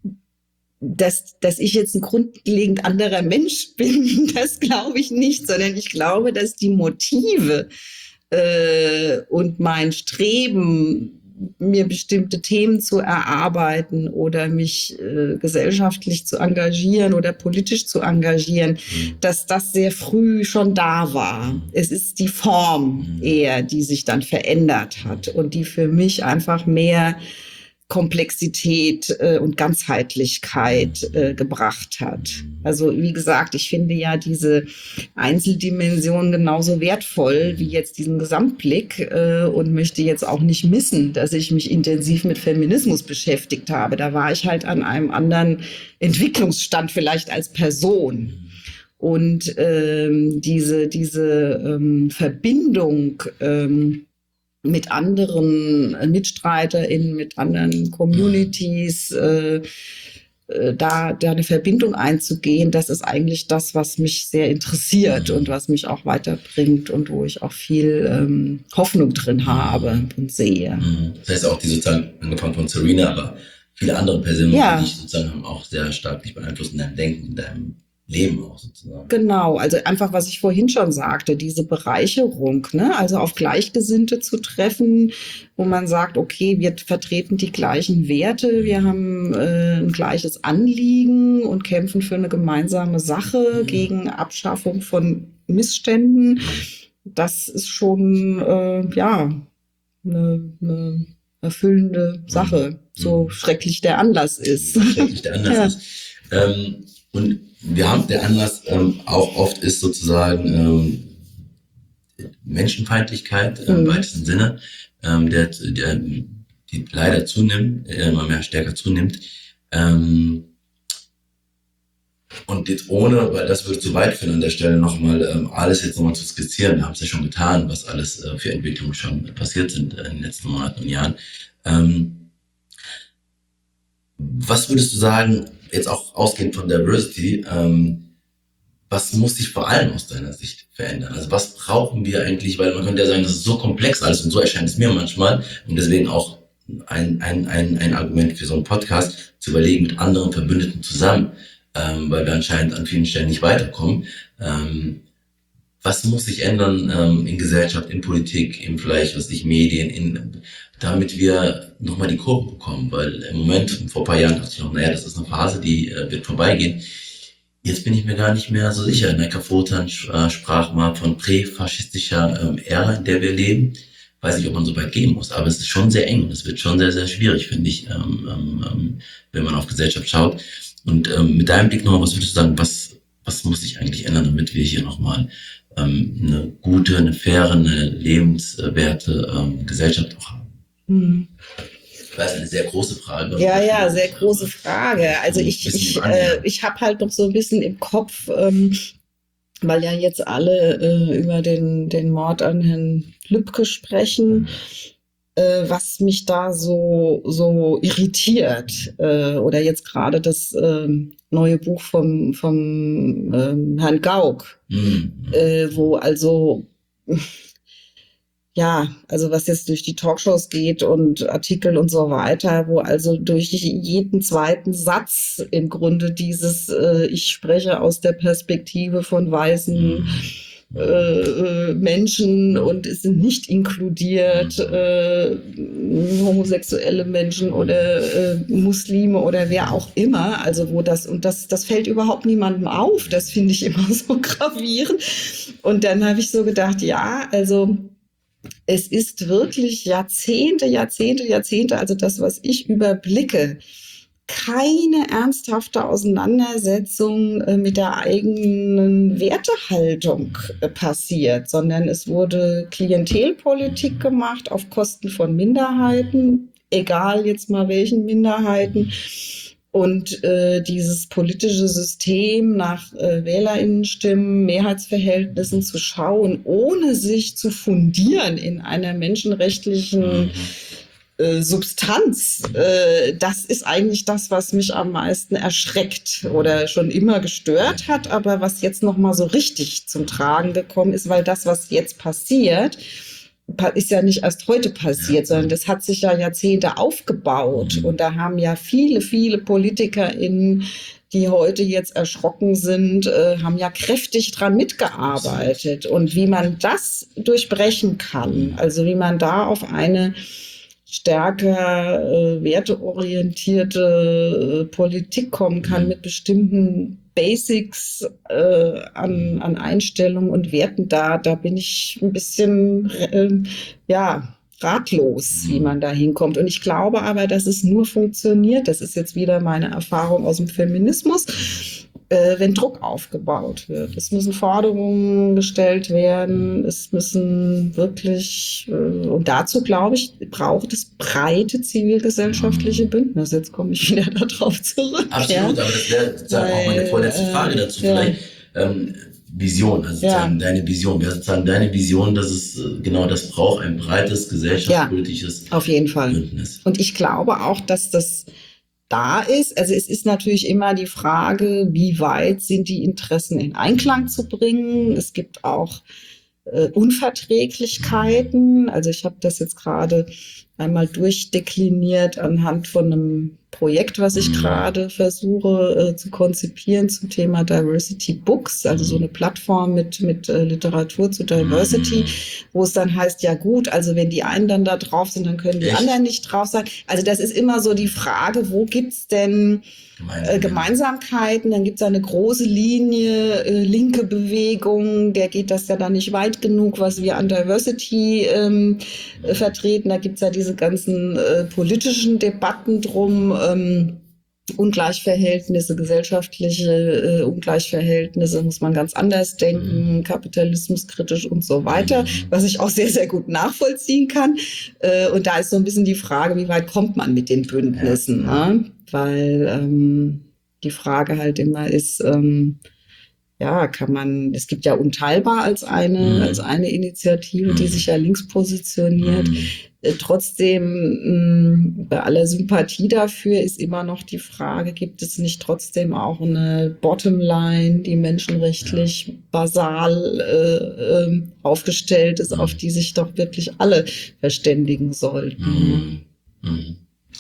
dass, dass ich jetzt ein grundlegend anderer Mensch bin, das glaube ich nicht, sondern ich glaube, dass die Motive äh, und mein Streben, mir bestimmte Themen zu erarbeiten oder mich äh, gesellschaftlich zu engagieren oder politisch zu engagieren, mhm. dass das sehr früh schon da war. Mhm. Es ist die Form eher, die sich dann verändert hat und die für mich einfach mehr Komplexität äh, und Ganzheitlichkeit äh, gebracht hat. Also wie gesagt, ich finde ja diese Einzeldimension genauso wertvoll wie jetzt diesen Gesamtblick äh, und möchte jetzt auch nicht missen, dass ich mich intensiv mit Feminismus beschäftigt habe. Da war ich halt an einem anderen Entwicklungsstand vielleicht als Person. Und ähm, diese, diese ähm, Verbindung ähm, mit anderen MitstreiterInnen, mit anderen Communities, äh, äh, da, da eine Verbindung einzugehen, das ist eigentlich das, was mich sehr interessiert mhm. und was mich auch weiterbringt und wo ich auch viel ähm, Hoffnung drin habe und sehe. Mhm. Das heißt auch die sozusagen, angefangen von Serena, aber viele andere Personen, ja. die dich sozusagen haben auch sehr stark dich beeinflusst in deinem Denken, in deinem Leben auch sozusagen. Genau, also einfach, was ich vorhin schon sagte, diese Bereicherung, ne? Also auf Gleichgesinnte zu treffen, wo man sagt, okay, wir vertreten die gleichen Werte, wir haben äh, ein gleiches Anliegen und kämpfen für eine gemeinsame Sache mhm. gegen Abschaffung von Missständen. Das ist schon, äh, ja, eine, eine erfüllende Sache, mhm. so schrecklich der Anlass ist. Schrecklich der Anlass ja. ist. Ähm, und wir haben, der Anlass ähm, auch oft ist sozusagen ähm, Menschenfeindlichkeit äh, im mhm. weitesten Sinne, ähm, der, der die leider zunimmt, äh, immer mehr stärker zunimmt. Ähm, und jetzt ohne, weil das würde zu weit führen an der Stelle nochmal ähm, alles jetzt nochmal zu skizzieren, wir haben es ja schon getan, was alles äh, für Entwicklungen schon passiert sind äh, in den letzten Monaten und Jahren. Ähm, was würdest du sagen, jetzt auch ausgehend von Diversity, ähm, was muss sich vor allem aus deiner Sicht verändern? Also was brauchen wir eigentlich, weil man könnte ja sagen, das ist so komplex alles und so erscheint es mir manchmal und deswegen auch ein, ein, ein, ein Argument für so einen Podcast, zu überlegen mit anderen Verbündeten zusammen, ähm, weil wir anscheinend an vielen Stellen nicht weiterkommen. Ähm, was muss sich ändern ähm, in Gesellschaft, in Politik, in vielleicht, was ich, Medien, in, damit wir nochmal die Kurve bekommen? Weil im Moment, vor ein paar Jahren dachte ich noch, naja, das ist eine Phase, die äh, wird vorbeigehen. Jetzt bin ich mir gar nicht mehr so sicher. Necker Fotan äh, sprach mal von präfaschistischer ähm, Ära, in der wir leben. Weiß nicht, ob man so weit gehen muss, aber es ist schon sehr eng und es wird schon sehr, sehr schwierig, finde ich, ähm, ähm, wenn man auf Gesellschaft schaut. Und ähm, mit deinem Blick nochmal, was würdest du sagen, was, was muss sich eigentlich ändern, damit wir hier nochmal ähm, eine gute, eine faire, eine lebenswerte ähm, Gesellschaft auch haben? Hm. Das ist eine sehr große Frage. Ja, ja, sehr große Frage. Also ich, ich, äh, ich habe halt noch so ein bisschen im Kopf, ähm, weil ja jetzt alle äh, über den, den Mord an Herrn Lübcke sprechen, äh, was mich da so, so irritiert. Äh, oder jetzt gerade das äh, neue Buch vom, vom äh, Herrn Gauck, mhm. äh, wo also... Ja, also was jetzt durch die Talkshows geht und Artikel und so weiter, wo also durch jeden zweiten Satz im Grunde dieses äh, ich spreche aus der Perspektive von weißen äh, Menschen und es sind nicht inkludiert äh, homosexuelle Menschen oder äh, Muslime oder wer auch immer, also wo das, und das, das fällt überhaupt niemandem auf, das finde ich immer so gravierend. Und dann habe ich so gedacht, ja, also es ist wirklich Jahrzehnte, Jahrzehnte, Jahrzehnte, also das, was ich überblicke, keine ernsthafte Auseinandersetzung äh, mit der eigenen Wertehaltung äh, passiert, sondern es wurde Klientelpolitik gemacht auf Kosten von Minderheiten, egal jetzt mal welchen Minderheiten. Und äh, dieses politische System nach äh, WählerInnenstimmen, Mehrheitsverhältnissen zu schauen, ohne sich zu fundieren in einer menschenrechtlichen äh, Substanz, äh, das ist eigentlich das, was mich am meisten erschreckt oder schon immer gestört hat, aber was jetzt nochmal so richtig zum Tragen gekommen ist, weil das, was jetzt passiert, ist ja nicht erst heute passiert, sondern das hat sich ja Jahrzehnte aufgebaut. Und da haben ja viele, viele PolitikerInnen, die heute jetzt erschrocken sind, äh, haben ja kräftig dran mitgearbeitet. Und wie man das durchbrechen kann, also wie man da auf eine stärker äh, werteorientierte äh, Politik kommen kann mit bestimmten Basics äh, an, an Einstellungen und Werten, da, da bin ich ein bisschen äh, ja, ratlos, wie man da hinkommt. Und ich glaube aber, dass es nur funktioniert, das ist jetzt wieder meine Erfahrung aus dem Feminismus, äh, wenn Druck aufgebaut wird. Es müssen Forderungen gestellt werden, es müssen wirklich, äh, und dazu, glaube ich, braucht es breite zivilgesellschaftliche Bündnisse. Jetzt komme ich wieder darauf zurück. Absolut, ja. Aber das wäre sozusagen auch meine vorletzte Frage dazu. Äh, Vielleicht ähm, Vision, also sozusagen ja. deine Vision. Wäre sozusagen deine Vision, dass es äh, genau das braucht, ein breites gesellschaftspolitisches ja, auf jeden Fall. Bündnis. Und ich glaube auch, dass das da ist. Also es ist natürlich immer die Frage, wie weit sind die Interessen in Einklang zu bringen. Es gibt auch äh, Unverträglichkeiten. Also ich habe das jetzt gerade einmal durchdekliniert anhand von einem Projekt, was ich gerade versuche äh, zu konzipieren zum Thema Diversity Books, also so eine Plattform mit mit äh, Literatur zu Diversity, wo es dann heißt, ja gut, also wenn die einen dann da drauf sind, dann können die Echt? anderen nicht drauf sein. Also das ist immer so die Frage, wo gibt's denn äh, Gemeinsamkeiten? Dann gibt's eine große Linie, äh, linke Bewegung, der geht das ja dann nicht weit genug, was wir an Diversity ähm, äh, vertreten. Da gibt's ja diese ganzen äh, politischen Debatten drum, ähm, Ungleichverhältnisse, gesellschaftliche äh, Ungleichverhältnisse muss man ganz anders denken, mhm. kapitalismuskritisch und so weiter, was ich auch sehr, sehr gut nachvollziehen kann. Äh, und da ist so ein bisschen die Frage, wie weit kommt man mit den Bündnissen? Ja. Ne? Weil ähm, die Frage halt immer ist, ähm, ja, kann man, es gibt ja Unteilbar als eine, mhm. als eine Initiative, die sich ja links positioniert. Mhm. Äh, trotzdem, mh, bei aller Sympathie dafür ist immer noch die Frage, gibt es nicht trotzdem auch eine Bottomline, die menschenrechtlich ja. basal äh, äh, aufgestellt ist, mhm. auf die sich doch wirklich alle verständigen sollten. Mhm. Mhm.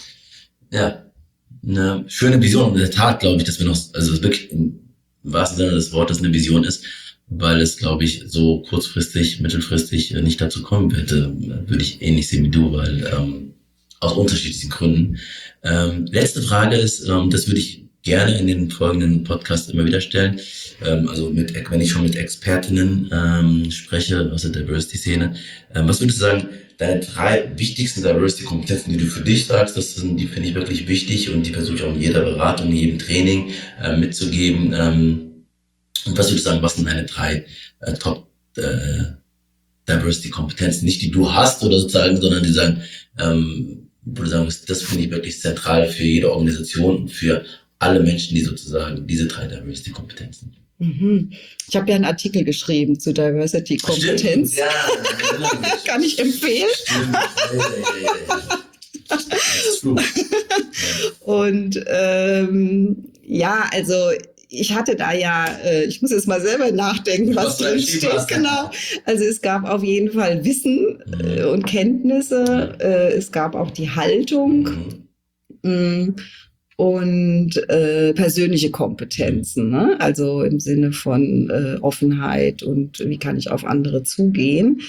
Ja, eine schöne Vision. In der Tat glaube ich, dass wir noch, also wirklich im wahrsten Sinne des Wortes eine Vision ist, weil es, glaube ich, so kurzfristig, mittelfristig nicht dazu kommen wird. Würde ich ähnlich sehen wie du, weil ähm, aus unterschiedlichen Gründen. Ähm, letzte Frage ist, ähm, das würde ich gerne in den folgenden Podcast immer wieder stellen. Ähm, also mit, wenn ich schon mit Expertinnen ähm, spreche aus der Diversity-Szene, ähm, was würdest du sagen, deine drei wichtigsten Diversity-Kompetenzen, die du für dich sagst, das sind, die finde ich wirklich wichtig und die versuche ich auch in jeder Beratung, in jedem Training äh, mitzugeben. Ähm, und was würdest du sagen, was sind deine drei äh, Top äh, Diversity-Kompetenzen? Nicht die du hast oder sozusagen, sondern die sagen, ähm, wo du sagen musst, das finde ich wirklich zentral für jede Organisation und für alle Menschen, die sozusagen diese drei Diversity-Kompetenzen. Mhm. Ich habe ja einen Artikel geschrieben zu Diversity-Kompetenz. Ja, kann ich empfehlen. Stimmt. Ja, ja, ja, ja. That's true. Und ähm, ja, also ich hatte da ja, äh, ich muss jetzt mal selber nachdenken, was drin steht. Genau. Also es gab auf jeden Fall Wissen äh, und Kenntnisse. Äh, es gab auch die Haltung. Mhm. Und äh, persönliche Kompetenzen, ne? Also im Sinne von äh, Offenheit und wie kann ich auf andere zugehen.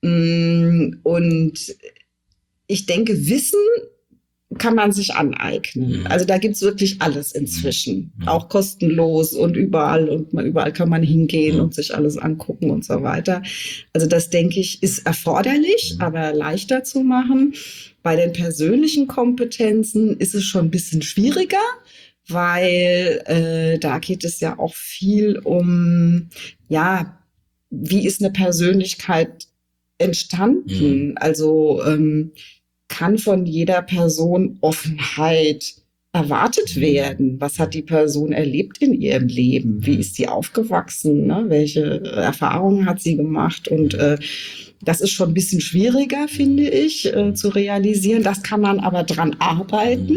Und ich denke, Wissen kann man sich aneignen. Also da gibt's wirklich alles inzwischen, auch kostenlos und überall und mal überall kann man hingehen und sich alles angucken und so weiter. Also das, denke ich, ist erforderlich, aber leichter zu machen. Bei den persönlichen Kompetenzen ist es schon ein bisschen schwieriger, weil äh, da geht es ja auch viel um, ja, wie ist eine Persönlichkeit entstanden? Mhm. Also ähm, kann von jeder Person Offenheit erwartet werden? Was hat die Person erlebt in ihrem Leben? Wie ist sie aufgewachsen? Ne? Welche Erfahrungen hat sie gemacht? Und äh, das ist schon ein bisschen schwieriger, finde ich, äh, zu realisieren. Das kann man aber dran arbeiten.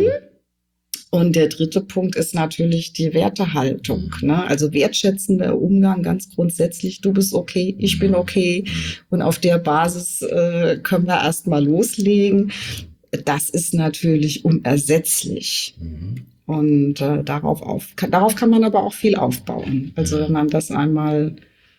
Und der dritte Punkt ist natürlich die Wertehaltung, ne? Also wertschätzender Umgang ganz grundsätzlich. Du bist okay, ich bin okay. Und auf der Basis äh, können wir erst mal loslegen. Das ist natürlich unersetzlich. Und äh, darauf, auf, kann, darauf kann man aber auch viel aufbauen. Also wenn man das einmal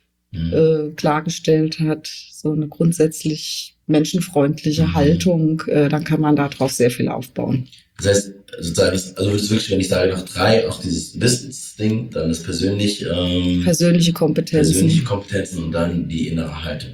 äh, klargestellt hat, so eine grundsätzlich menschenfreundliche Haltung, äh, dann kann man darauf sehr viel aufbauen. Das heißt, sozusagen, also wirklich, wenn ich sage noch drei, auch dieses Wissensding, dann ist persönlich ähm, persönliche Kompetenzen. persönliche Kompetenzen und dann die innere Haltung.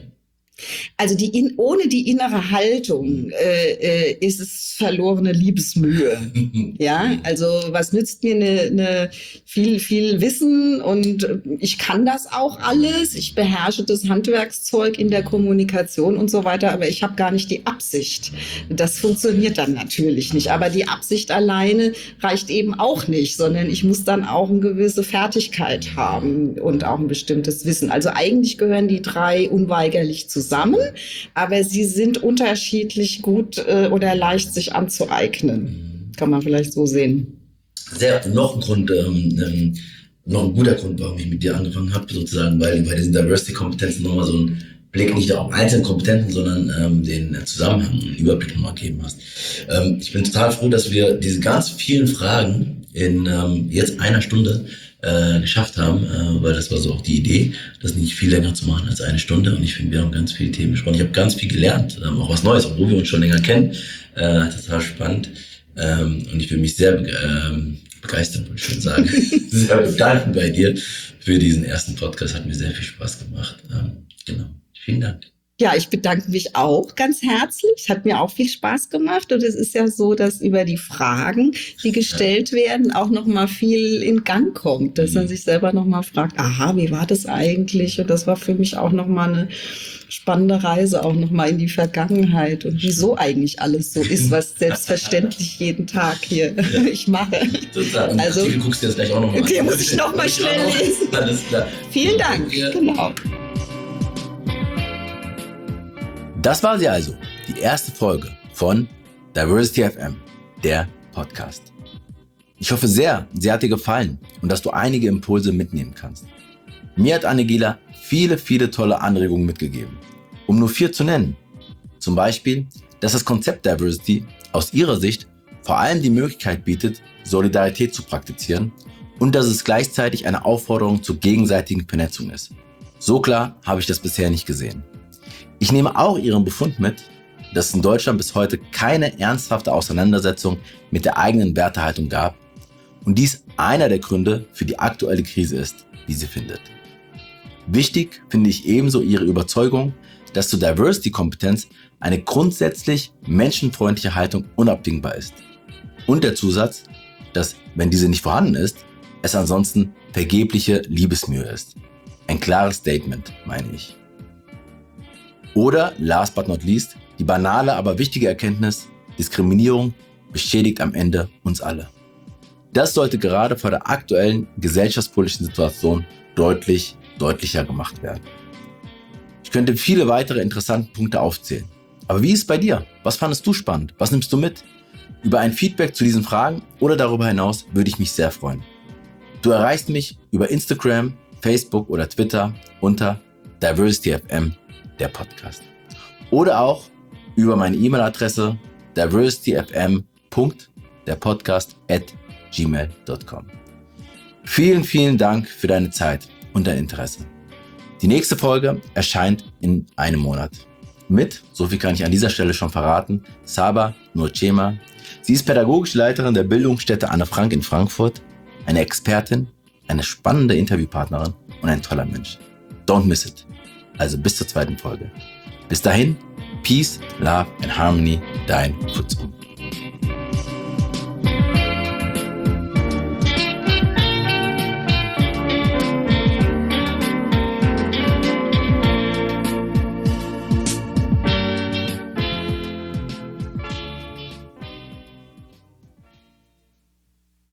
Also die in, ohne die innere Haltung äh, äh, ist es verlorene Liebesmühe. Ja, also was nützt mir eine, eine viel viel Wissen und ich kann das auch alles, ich beherrsche das Handwerkszeug in der Kommunikation und so weiter, aber ich habe gar nicht die Absicht. Das funktioniert dann natürlich nicht. Aber die Absicht alleine reicht eben auch nicht, sondern ich muss dann auch eine gewisse Fertigkeit haben und auch ein bestimmtes Wissen. Also eigentlich gehören die drei unweigerlich zusammen. Zusammen, aber sie sind unterschiedlich gut äh, oder leicht sich anzueignen. Kann man vielleicht so sehen. Sehr, noch ein Grund, ähm, ähm, noch ein guter Grund, warum ich mit dir angefangen habe, sozusagen, weil du bei diesen Diversity-Kompetenzen nochmal so einen Blick nicht auf einzelne Kompetenzen, sondern ähm, den Zusammenhang, einen Überblick nochmal gegeben hast. Ähm, ich bin total froh, dass wir diese ganz vielen Fragen in ähm, jetzt einer Stunde Äh, geschafft haben, äh, weil das war so auch die Idee, das nicht viel länger zu machen als eine Stunde und ich finde, wir haben ganz viele Themen besprochen. Ich habe ganz viel gelernt, ähm, auch was Neues, obwohl wir uns schon länger kennen. Äh, total spannend ähm, und ich will mich sehr ähm, begeistern, würde ich schon sagen, sehr bedanken bei dir für diesen ersten Podcast. Hat mir sehr viel Spaß gemacht. Ähm, genau, vielen Dank. Ja, ich bedanke mich auch ganz herzlich. Hat mir auch viel Spaß gemacht. Und es ist ja so, dass über die Fragen, die gestellt werden, auch noch mal viel in Gang kommt. Dass man sich selber noch mal fragt, aha, wie war das eigentlich? Und das war für mich auch noch mal eine spannende Reise, auch noch mal in die Vergangenheit. Und wieso eigentlich alles so ist, was selbstverständlich jeden Tag hier ja. ich mache. Total. Also, du guckst dir das gleich auch noch mal an. Den muss ich noch mal schnell lesen. Alles klar. Vielen Dank. Ja. Genau. Das war sie also, die erste Folge von Diversity F M, der Podcast. Ich hoffe sehr, sie hat dir gefallen und dass du einige Impulse mitnehmen kannst. Mir hat Annegela viele, viele tolle Anregungen mitgegeben, um nur vier zu nennen. Zum Beispiel, dass das Konzept Diversity aus ihrer Sicht vor allem die Möglichkeit bietet, Solidarität zu praktizieren und dass es gleichzeitig eine Aufforderung zur gegenseitigen Vernetzung ist. So klar habe ich das bisher nicht gesehen. Ich nehme auch Ihren Befund mit, dass es in Deutschland bis heute keine ernsthafte Auseinandersetzung mit der eigenen Wertehaltung gab und dies einer der Gründe für die aktuelle Krise ist, wie sie findet. Wichtig finde ich ebenso Ihre Überzeugung, dass zur Diversity-Kompetenz eine grundsätzlich menschenfreundliche Haltung unabdingbar ist. Und der Zusatz, dass, wenn diese nicht vorhanden ist, es ansonsten vergebliche Liebesmühe ist. Ein klares Statement, meine ich. Oder, last but not least, die banale, aber wichtige Erkenntnis, Diskriminierung beschädigt am Ende uns alle. Das sollte gerade vor der aktuellen gesellschaftspolitischen Situation deutlich, deutlicher gemacht werden. Ich könnte viele weitere interessante Punkte aufzählen. Aber wie ist es bei dir? Was fandest du spannend? Was nimmst du mit? Über ein Feedback zu diesen Fragen oder darüber hinaus würde ich mich sehr freuen. Du erreichst mich über Instagram, Facebook oder Twitter unter DiversityFM, der Podcast. Oder auch über meine E-Mail-Adresse diversityfm punkt der podcast at gmail punkt com. Vielen, vielen Dank für deine Zeit und dein Interesse. Die nächste Folge erscheint in einem Monat. Mit, so viel kann ich an dieser Stelle schon verraten, Saba Nurchema. Sie ist pädagogische Leiterin der Bildungsstätte Anne Frank in Frankfurt, eine Expertin, eine spannende Interviewpartnerin und ein toller Mensch. Don't miss it. Also bis zur zweiten Folge. Bis dahin, Peace, Love and Harmony, dein Futsum.